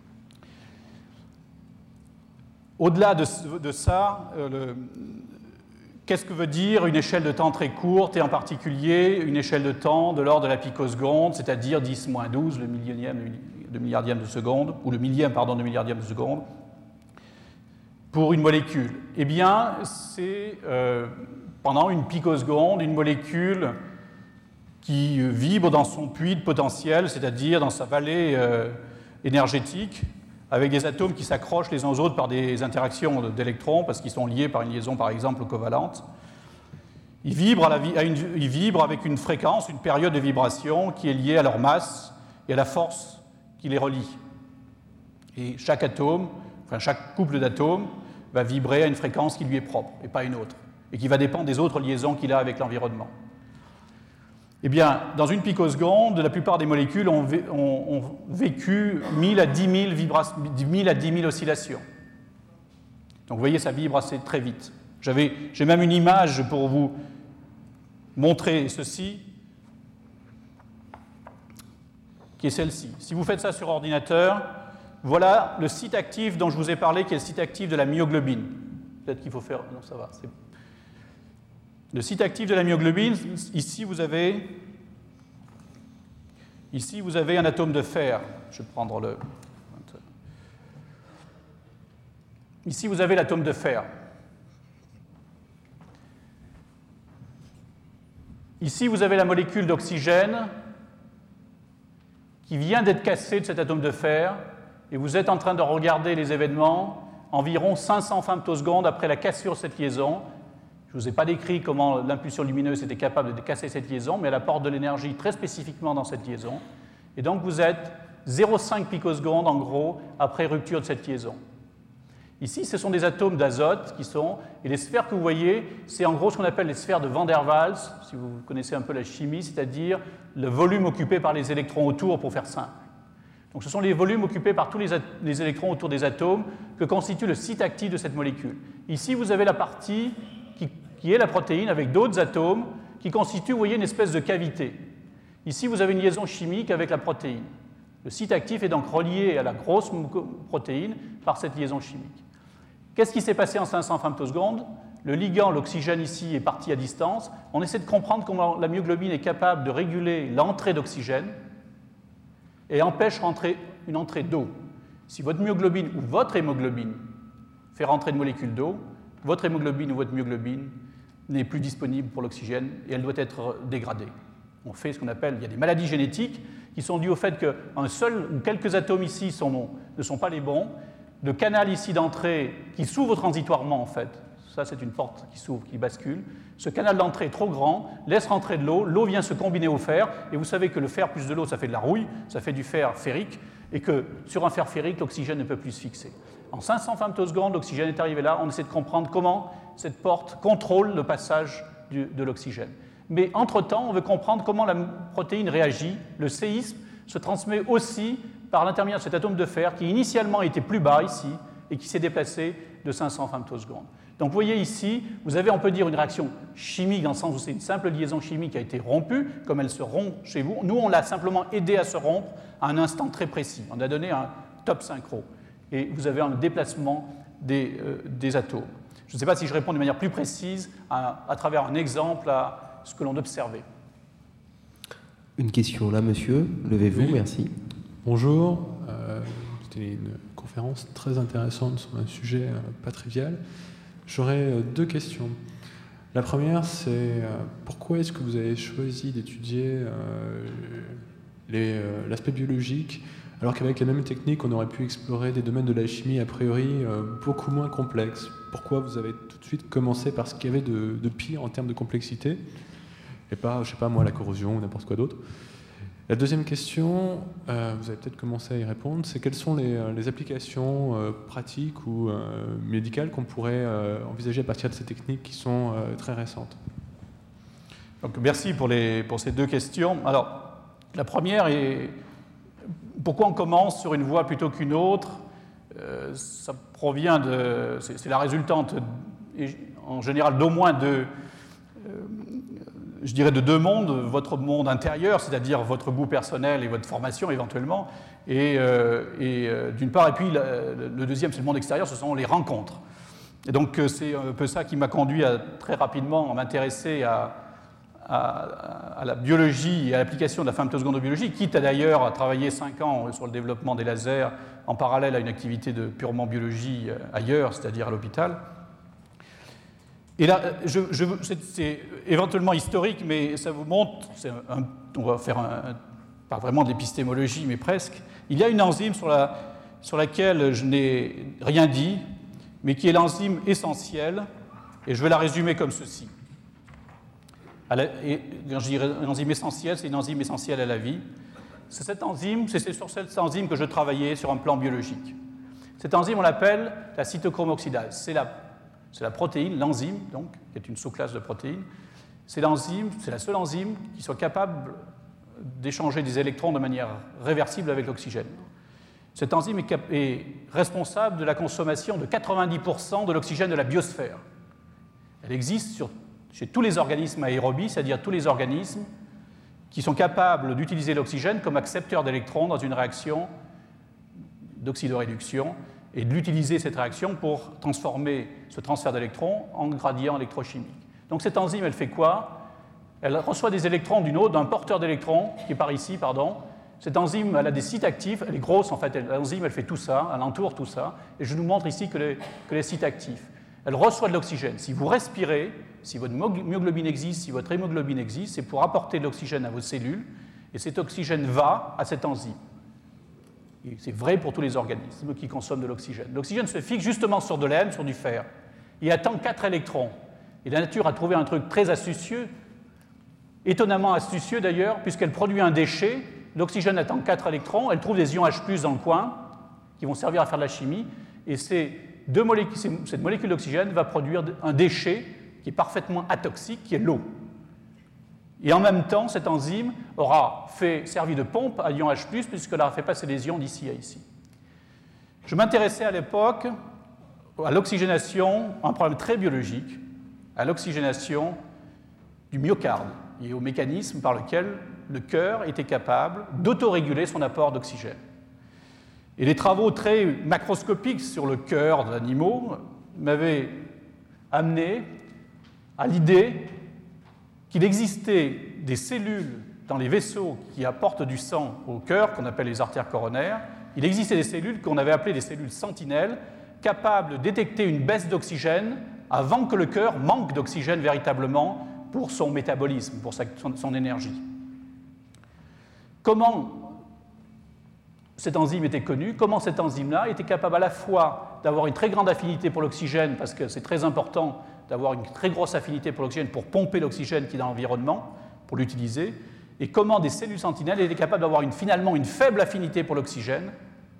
Au-delà de, de ça, euh, le, qu'est-ce que veut dire une échelle de temps très courte, et en particulier une échelle de temps de l'ordre de la picoseconde, c'est-à-dire dix moins douze, le millionième de milliardième de seconde, ou le millième, pardon, de milliardième de seconde, pour une molécule? Eh bien, c'est euh, pendant une picoseconde, une molécule qui vibre dans son puits de potentiel, c'est-à-dire dans sa vallée euh, énergétique, avec des atomes qui s'accrochent les uns aux autres par des interactions d'électrons, parce qu'ils sont liés par une liaison, par exemple, covalente. Ils vibrent, à la, à une, ils vibrent avec une fréquence, une période de vibration qui est liée à leur masse et à la force qui les relie. Et chaque atome, enfin chaque couple d'atomes, va vibrer à une fréquence qui lui est propre, et pas une autre, et qui va dépendre des autres liaisons qu'il a avec l'environnement. Eh bien, dans une picoseconde, la plupart des molécules ont, vé- ont, ont vécu mille à dix mille, vibra- mille à dix mille oscillations. Donc vous voyez, ça vibre assez très vite. J'avais, j'ai même une image pour vous montrer ceci, qui est celle-ci. Si vous faites ça sur ordinateur, voilà le site actif dont je vous ai parlé, qui est le site actif de la myoglobine. Peut-être qu'il faut faire... Non, ça va, c'est... Le site actif de la myoglobine, ici vous avez, ici vous avez un atome de fer. Je vais prendre le. Ici vous avez l'atome de fer. Ici vous avez la molécule d'oxygène qui vient d'être cassée de cet atome de fer, et vous êtes en train de regarder les événements environ cinq cents femtosecondes après la cassure de cette liaison. Je ne vous ai pas décrit comment l'impulsion lumineuse était capable de casser cette liaison, mais elle apporte de l'énergie très spécifiquement dans cette liaison. Et donc vous êtes zéro virgule cinq picosecondes en gros après rupture de cette liaison. Ici, ce sont des atomes d'azote qui sont, et les sphères que vous voyez, c'est en gros ce qu'on appelle les sphères de Van der Waals, si vous connaissez un peu la chimie, c'est-à-dire le volume occupé par les électrons autour, pour faire simple. Donc ce sont les volumes occupés par tous les, les électrons autour des atomes que constitue le site actif de cette molécule. Ici, vous avez la partie Qui, qui est la protéine avec d'autres atomes qui constituent, vous voyez, une espèce de cavité. Ici, vous avez une liaison chimique avec la protéine. Le site actif est donc relié à la grosse protéine par cette liaison chimique. Qu'est-ce qui s'est passé en cinq cents femtosecondes? Le ligand, l'oxygène ici, est parti à distance. On essaie de comprendre comment la myoglobine est capable de réguler l'entrée d'oxygène et empêche rentrer, une entrée d'eau. Si votre myoglobine ou votre hémoglobine fait rentrer une molécule d'eau, votre hémoglobine ou votre myoglobine n'est plus disponible pour l'oxygène et elle doit être dégradée. On fait ce qu'on appelle, il y a des maladies génétiques qui sont dues au fait qu'un seul ou quelques atomes ici sont, ne sont pas les bons. Le canal ici d'entrée qui s'ouvre transitoirement en fait, ça c'est une porte qui s'ouvre, qui bascule. Ce canal d'entrée est trop grand, laisse rentrer de l'eau, l'eau vient se combiner au fer, et vous savez que le fer plus de l'eau ça fait de la rouille, ça fait du fer ferrique, et que sur un fer ferrique, l'oxygène ne peut plus se fixer. En cinq cents femtosecondes, l'oxygène est arrivé là, on essaie de comprendre comment cette porte contrôle le passage du, de l'oxygène. Mais entre-temps, on veut comprendre comment la protéine réagit. Le séisme se transmet aussi par l'intermédiaire de cet atome de fer qui initialement était plus bas ici et qui s'est déplacé de cinq cents femtosecondes. Donc vous voyez ici, vous avez, on peut dire, une réaction chimique dans le sens où c'est une simple liaison chimique qui a été rompue, comme elle se rompt chez vous. Nous, on l'a simplement aidé à se rompre à un instant très précis. On a donné un top synchro. Et vous avez un déplacement des, euh, des atomes. Je ne sais pas si je réponds de manière plus précise à, à travers un exemple à ce que l'on observait. Une question là, monsieur. Levez-vous, oui. Merci. Bonjour. Euh, C'était une conférence très intéressante sur un sujet euh, pas trivial. J'aurais euh, deux questions. La première, c'est euh, pourquoi est-ce que vous avez choisi d'étudier euh, euh, l'aspect biologique alors qu'avec les mêmes techniques, on aurait pu explorer des domaines de la chimie a priori euh, beaucoup moins complexes. Pourquoi vous avez tout de suite commencé par ce qu'il y avait de, de pire en termes de complexité, et pas, je sais pas moi, la corrosion ou n'importe quoi d'autre. La deuxième question, euh, vous avez peut-être commencé à y répondre, c'est quelles sont les, les applications euh, pratiques ou euh, médicales qu'on pourrait euh, envisager à partir de ces techniques qui sont euh, très récentes. Donc, merci pour, les, pour ces deux questions. Alors, la première est... Pourquoi on commence sur une voie plutôt qu'une autre? euh, Ça provient de... C'est, c'est la résultante, en général, d'au moins deux... Euh, je dirais de deux mondes. Votre monde intérieur, c'est-à-dire votre goût personnel et votre formation, éventuellement, et, euh, et euh, d'une part, et puis le, le deuxième, c'est le monde extérieur, ce sont les rencontres. Et donc, c'est un peu ça qui m'a conduit à, très rapidement à m'intéresser à... à la biologie et à l'application de la femtosecondobiologie, quitte à d'ailleurs à travailler cinq ans sur le développement des lasers en parallèle à une activité de purement biologie ailleurs, c'est-à-dire à l'hôpital. Et là, je, je, c'est, c'est éventuellement historique, mais ça vous montre, c'est un, on va faire un, pas vraiment de l'épistémologie, mais presque. Il y a une enzyme sur, la, sur laquelle je n'ai rien dit, mais qui est l'enzyme essentielle, et je vais la résumer comme ceci. Et quand je dis une enzyme essentielle, c'est une enzyme essentielle à la vie. C'est cette enzyme, c'est sur cette enzyme que je travaillais sur un plan biologique. Cette enzyme, on l'appelle la cytochrome oxydase. C'est la, c'est la protéine, l'enzyme, donc, qui est une sous-classe de protéines. C'est l'enzyme, c'est la seule enzyme qui soit capable d'échanger des électrons de manière réversible avec l'oxygène. Cette enzyme est, cap- est responsable de la consommation de quatre-vingt-dix pour cent de l'oxygène de la biosphère. Elle existe sur chez tous les organismes aérobies, c'est-à-dire tous les organismes qui sont capables d'utiliser l'oxygène comme accepteur d'électrons dans une réaction d'oxydoréduction et de l'utiliser, cette réaction, pour transformer ce transfert d'électrons en gradient électrochimique. Donc cette enzyme, elle fait quoi? Elle reçoit des électrons d'une autre, d'un porteur d'électrons, qui est par ici, pardon. Cette enzyme, elle a des sites actifs, elle est grosse en fait, l'enzyme, elle fait tout ça, elle entoure tout ça, et je nous montre ici que les, que les sites actifs. Elle reçoit de l'oxygène. Si vous respirez, si votre myoglobine existe, si votre hémoglobine existe, c'est pour apporter de l'oxygène à vos cellules, et cet oxygène va à cette enzyme. Et c'est vrai pour tous les organismes qui consomment de l'oxygène. L'oxygène se fixe justement sur de l'air, sur du fer. Il attend quatre électrons. Et la nature a trouvé un truc très astucieux, étonnamment astucieux d'ailleurs, puisqu'elle produit un déchet. L'oxygène attend quatre électrons, elle trouve des ions H plus, dans le coin, qui vont servir à faire de la chimie, et ces deux molécules, cette molécule d'oxygène va produire un déchet qui est parfaitement atoxique, qui est l'eau. Et en même temps, cette enzyme aura fait, servi de pompe à l'ion H plus, puisqu'elle a fait passer des ions d'ici à ici. Je m'intéressais à l'époque à l'oxygénation, un problème très biologique, à l'oxygénation du myocarde et au mécanisme par lequel le cœur était capable d'autoréguler son apport d'oxygène. Et les travaux très macroscopiques sur le cœur d'animaux m'avaient amené à l'idée qu'il existait des cellules dans les vaisseaux qui apportent du sang au cœur, qu'on appelle les artères coronaires. Il existait des cellules qu'on avait appelées des cellules sentinelles, capables de détecter une baisse d'oxygène avant que le cœur manque d'oxygène véritablement pour son métabolisme, pour sa, son, son énergie. Comment cette enzyme était connue? Comment cette enzyme-là était capable à la fois d'avoir une très grande affinité pour l'oxygène, parce que c'est très important d'avoir une très grosse affinité pour l'oxygène pour pomper l'oxygène qui est dans l'environnement, pour l'utiliser, et comment des cellules sentinelles étaient capables d'avoir une, finalement une faible affinité pour l'oxygène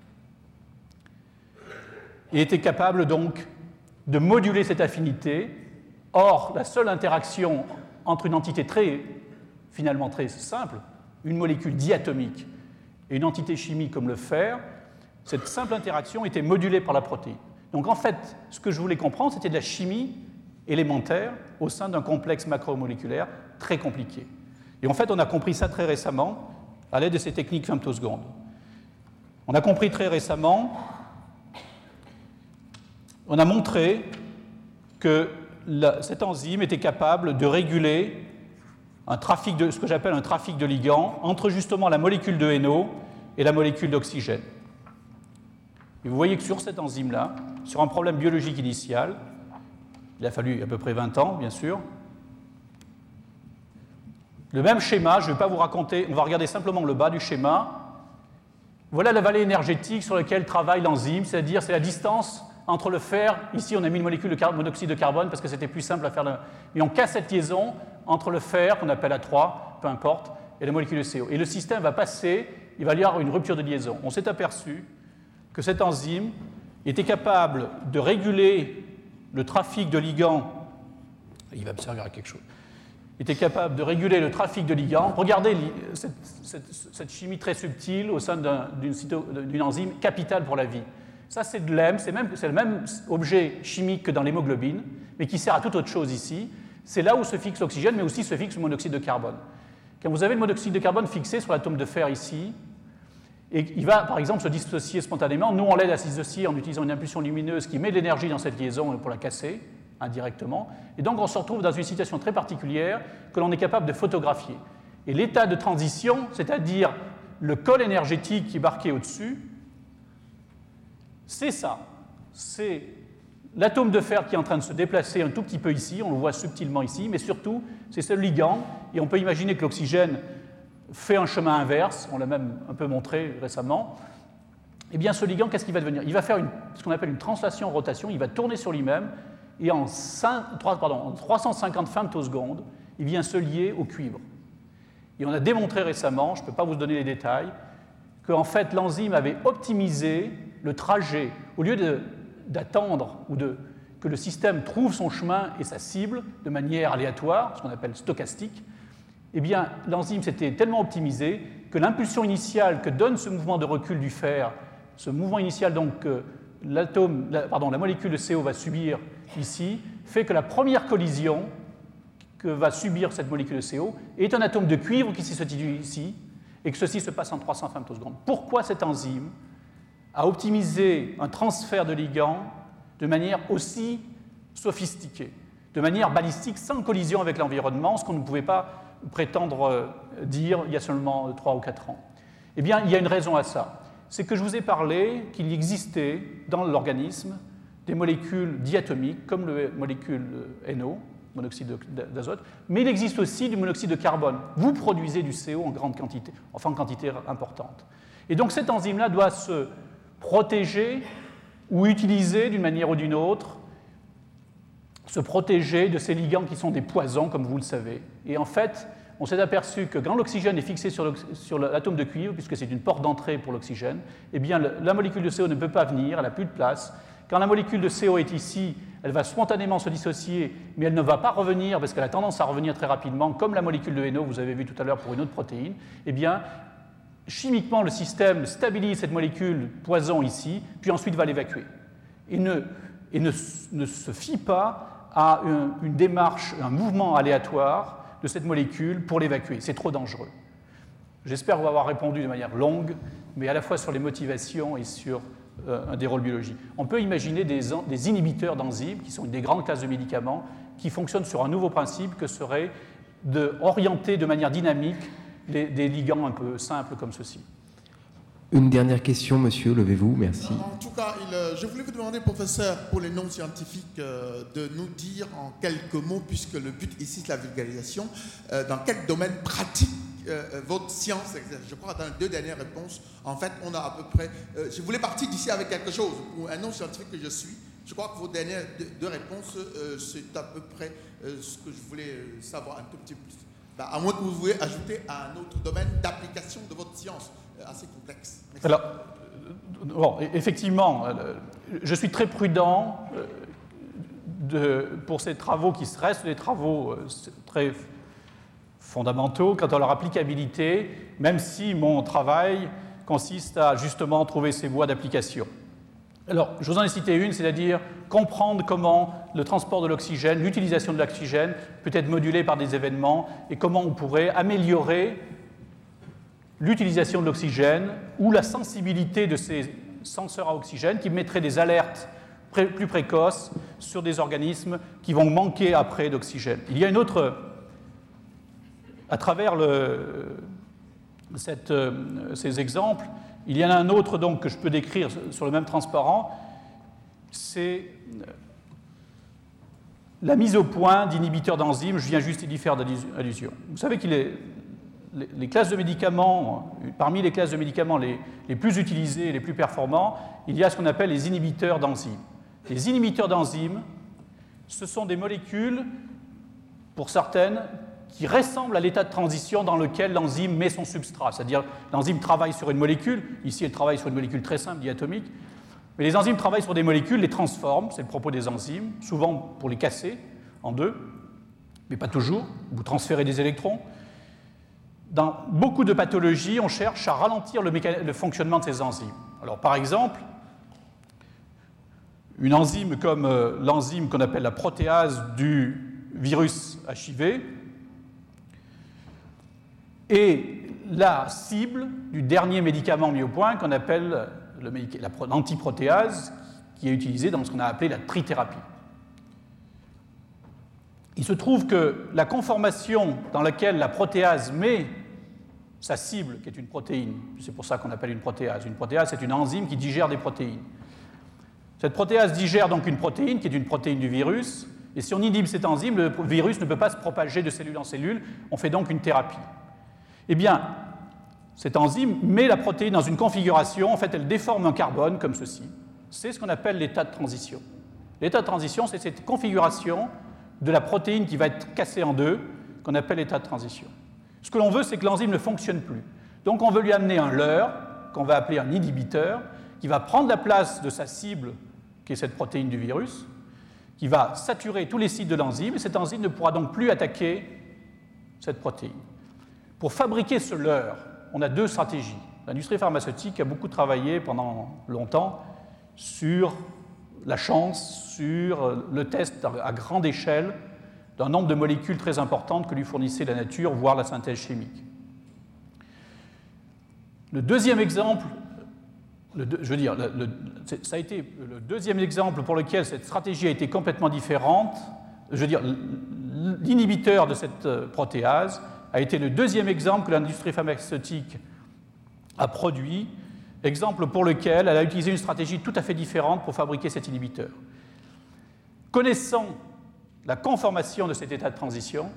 et étaient capables donc de moduler cette affinité. Or, la seule interaction entre une entité très, finalement très simple, une molécule diatomique, et une entité chimique comme le fer, cette simple interaction était modulée par la protéine. Donc en fait, ce que je voulais comprendre, c'était de la chimie élémentaire au sein d'un complexe macromoléculaire très compliqué. Et en fait, on a compris ça très récemment à l'aide de ces techniques femtosecondes. On a compris très récemment, on a montré que la, cette enzyme était capable de réguler un trafic de, ce que j'appelle un trafic de ligands entre justement la molécule de N O et la molécule d'oxygène. Et vous voyez que sur cette enzyme-là, sur un problème biologique initial, il a fallu à peu près vingt ans, bien sûr, le même schéma, je ne vais pas vous raconter, on va regarder simplement le bas du schéma. Voilà la vallée énergétique sur laquelle travaille l'enzyme, c'est-à-dire c'est la distance entre le fer, ici on a mis une molécule de monoxyde de carbone parce que c'était plus simple à faire, le... et on casse cette liaison entre le fer, qu'on appelle A trois, peu importe, et la molécule de C O. Et le système va passer, il va y avoir une rupture de liaison. On s'est aperçu que cette enzyme était capable de réguler le trafic de ligands, il va me servir à quelque chose, était capable de réguler le trafic de ligands. Regardez cette, cette, cette chimie très subtile au sein d'un, d'une, d'une enzyme capitale pour la vie. Ça, c'est de l'H E M, c'est, même, c'est le même objet chimique que dans l'hémoglobine, mais qui sert à toute autre chose ici. C'est là où se fixe l'oxygène, mais aussi se fixe le monoxyde de carbone. Quand vous avez le monoxyde de carbone fixé sur l'atome de fer ici, et il va, par exemple, se dissocier spontanément, nous, on l'aide à se dissocier en utilisant une impulsion lumineuse qui met de l'énergie dans cette liaison pour la casser, indirectement. Et donc, on se retrouve dans une situation très particulière que l'on est capable de photographier. Et l'état de transition, c'est-à-dire le col énergétique qui est marqué au-dessus, c'est ça. C'est l'atome de fer qui est en train de se déplacer un tout petit peu ici, on le voit subtilement ici, mais surtout, c'est ce ligand, et on peut imaginer que l'oxygène fait un chemin inverse, on l'a même un peu montré récemment. Eh bien, ce ligand, qu'est-ce qu'il va devenir? Il va faire une, ce qu'on appelle une translation-rotation, il va tourner sur lui-même, et en, cinq, trois, pardon, en trois cent cinquante femtosecondes, il vient se lier au cuivre. Et on a démontré récemment, je ne peux pas vous donner les détails, qu'en fait, l'enzyme avait optimisé le trajet, au lieu de, d'attendre ou de, que le système trouve son chemin et sa cible de manière aléatoire, ce qu'on appelle stochastique, eh bien, l'enzyme s'était tellement optimisée que l'impulsion initiale que donne ce mouvement de recul du fer, ce mouvement initial donc que l'atome, la, pardon, la molécule de C O va subir ici, fait que la première collision que va subir cette molécule de C O est un atome de cuivre qui se situe ici, et que ceci se passe en trois cents femtosecondes. Pourquoi cette enzyme a optimisé un transfert de ligands de manière aussi sophistiquée, de manière balistique, sans collision avec l'environnement, ce qu'on ne pouvait pas prétendre dire il y a seulement trois ou quatre ans? Eh bien, il y a une raison à ça. C'est que je vous ai parlé qu'il existait dans l'organisme des molécules diatomiques, comme la molécule N O, monoxyde d'azote, mais il existe aussi du monoxyde de carbone. Vous produisez du C O en grande quantité, enfin en quantité importante. Et donc cette enzyme-là doit se protéger ou utiliser d'une manière ou d'une autre, se protéger de ces ligands qui sont des poisons, comme vous le savez. Et en fait, on s'est aperçu que quand l'oxygène est fixé sur, sur l'atome de cuivre, puisque c'est une porte d'entrée pour l'oxygène, eh bien la molécule de C O ne peut pas venir, elle n'a plus de place. Quand la molécule de C O est ici, elle va spontanément se dissocier, mais elle ne va pas revenir, parce qu'elle a tendance à revenir très rapidement, comme la molécule de N O, vous avez vu tout à l'heure pour une autre protéine. Eh bien, chimiquement, le système stabilise cette molécule poison ici, puis ensuite va l'évacuer. Et ne, et ne, ne se fie pas à une, une démarche, un mouvement aléatoire de cette molécule pour l'évacuer. C'est trop dangereux. J'espère vous avoir répondu de manière longue, mais à la fois sur les motivations et sur euh, des rôles biologiques. On peut imaginer des, des inhibiteurs d'enzymes, qui sont des grandes classes de médicaments, qui fonctionnent sur un nouveau principe que serait d'orienter de manière dynamique les, des ligands un peu simples comme ceci. Une dernière question, monsieur, levez-vous, merci. En tout cas, il, euh, je voulais vous demander, professeur, pour les non-scientifiques, euh, de nous dire en quelques mots, puisque le but ici c'est la vulgarisation, euh, dans quel domaine pratique euh, votre science exerce. Je crois que dans les deux dernières réponses, en fait, on a à peu près... Euh, je voulais partir d'ici avec quelque chose. Pour un non-scientifique que je suis, je crois que vos dernières deux, deux réponses, euh, c'est à peu près euh, ce que je voulais savoir un tout petit peu plus. bah, à moins que vous vouliez ajouter à un autre domaine d'application de votre science, euh, assez complexe. Merci. Alors, bon, effectivement, je suis très prudent de, pour ces travaux qui restent des travaux très fondamentaux quant à leur applicabilité, même si mon travail consiste à justement trouver ces voies d'application. Alors, je vous en ai cité une, c'est-à-dire comprendre comment le transport de l'oxygène, l'utilisation de l'oxygène peut être modulé par des événements et comment on pourrait améliorer l'utilisation de l'oxygène ou la sensibilité de ces senseurs à oxygène qui mettraient des alertes pré- plus précoces sur des organismes qui vont manquer après d'oxygène. Il y a une autre, à travers le, cette, euh, ces exemples, il y en a un autre donc, que je peux décrire sur le même transparent, c'est la mise au point d'inhibiteurs d'enzymes. Je viens juste d'y faire allusion. Vous savez qu'il est les, les classes de médicaments, parmi les classes de médicaments les, les plus utilisées et les plus performants, il y a ce qu'on appelle les inhibiteurs d'enzymes. Les inhibiteurs d'enzymes, ce sont des molécules, pour certaines, qui ressemblent à l'état de transition dans lequel l'enzyme met son substrat. C'est-à-dire l'enzyme travaille sur une molécule, ici elle travaille sur une molécule très simple, diatomique, mais les enzymes travaillent sur des molécules, les transforment, c'est le propos des enzymes, souvent pour les casser en deux, mais pas toujours, vous transférez des électrons. Dans beaucoup de pathologies, on cherche à ralentir le, mécan... le fonctionnement de ces enzymes. Alors par exemple, une enzyme comme euh, l'enzyme qu'on appelle la protéase du virus H I V est la cible du dernier médicament mis au point qu'on appelle l'antiprotéase, qui est utilisé dans ce qu'on a appelé la trithérapie. Il se trouve que la conformation dans laquelle la protéase met sa cible, qui est une protéine, c'est pour ça qu'on appelle une protéase. Une protéase, c'est une enzyme qui digère des protéines. Cette protéase digère donc une protéine, qui est une protéine du virus, et si on inhibe cette enzyme, le virus ne peut pas se propager de cellule en cellule, on fait donc une thérapie. Eh bien, cette enzyme met la protéine dans une configuration, en fait, elle déforme un carbone comme ceci. C'est ce qu'on appelle l'état de transition. L'état de transition, c'est cette configuration de la protéine qui va être cassée en deux, qu'on appelle l'état de transition. Ce que l'on veut, c'est que l'enzyme ne fonctionne plus. Donc, on veut lui amener un leurre, qu'on va appeler un inhibiteur, qui va prendre la place de sa cible, qui est cette protéine du virus, qui va saturer tous les sites de l'enzyme, et cette enzyme ne pourra donc plus attaquer cette protéine. Pour fabriquer ce leurre, on a deux stratégies. L'industrie pharmaceutique a beaucoup travaillé pendant longtemps sur la chance, sur le test à grande échelle d'un nombre de molécules très importantes que lui fournissait la nature, voire la synthèse chimique. Le deuxième exemple, le deux, je veux dire, le, le, ça a été le deuxième exemple pour lequel cette stratégie a été complètement différente. Je veux dire, l'inhibiteur de cette protéase a été le deuxième exemple que l'industrie pharmaceutique a produit, exemple pour lequel elle a utilisé une stratégie tout à fait différente pour fabriquer cet inhibiteur. Connaissant la conformation de cet état de transition,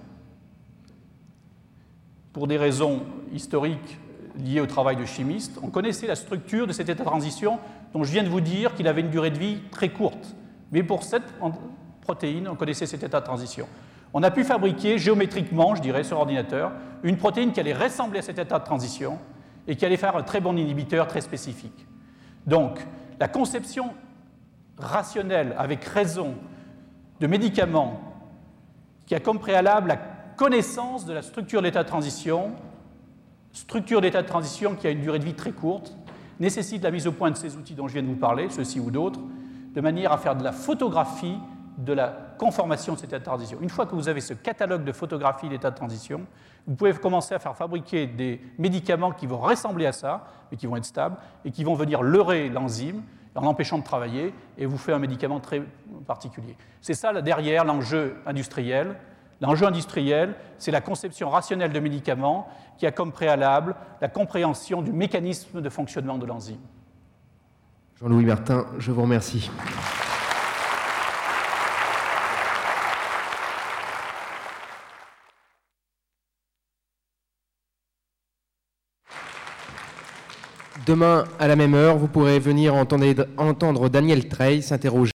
pour des raisons historiques liées au travail de chimistes, on connaissait la structure de cet état de transition dont je viens de vous dire qu'il avait une durée de vie très courte. Mais pour cette protéine, on connaissait cet état de transition. On a pu fabriquer géométriquement, je dirais, sur ordinateur, une protéine qui allait ressembler à cet état de transition et qui allait faire un très bon inhibiteur très spécifique. Donc, la conception rationnelle, avec raison, de médicaments qui a comme préalable la connaissance de la structure de l'état de transition, structure d'état de transition qui a une durée de vie très courte, nécessite la mise au point de ces outils dont je viens de vous parler, ceux-ci ou d'autres, de manière à faire de la photographie de la conformation de cet état de transition. Une fois que vous avez ce catalogue de photographie d'état de transition, vous pouvez commencer à faire fabriquer des médicaments qui vont ressembler à ça, mais qui vont être stables, et qui vont venir leurrer l'enzyme en l'empêchant de travailler, et vous fait un médicament très particulier. C'est ça, là, derrière, l'enjeu industriel. L'enjeu industriel, c'est la conception rationnelle de médicaments qui a comme préalable la compréhension du mécanisme de fonctionnement de l'enzyme. Jean-Louis Martin, je vous remercie. Demain, à la même heure, vous pourrez venir entendre Daniel Treille s'interroger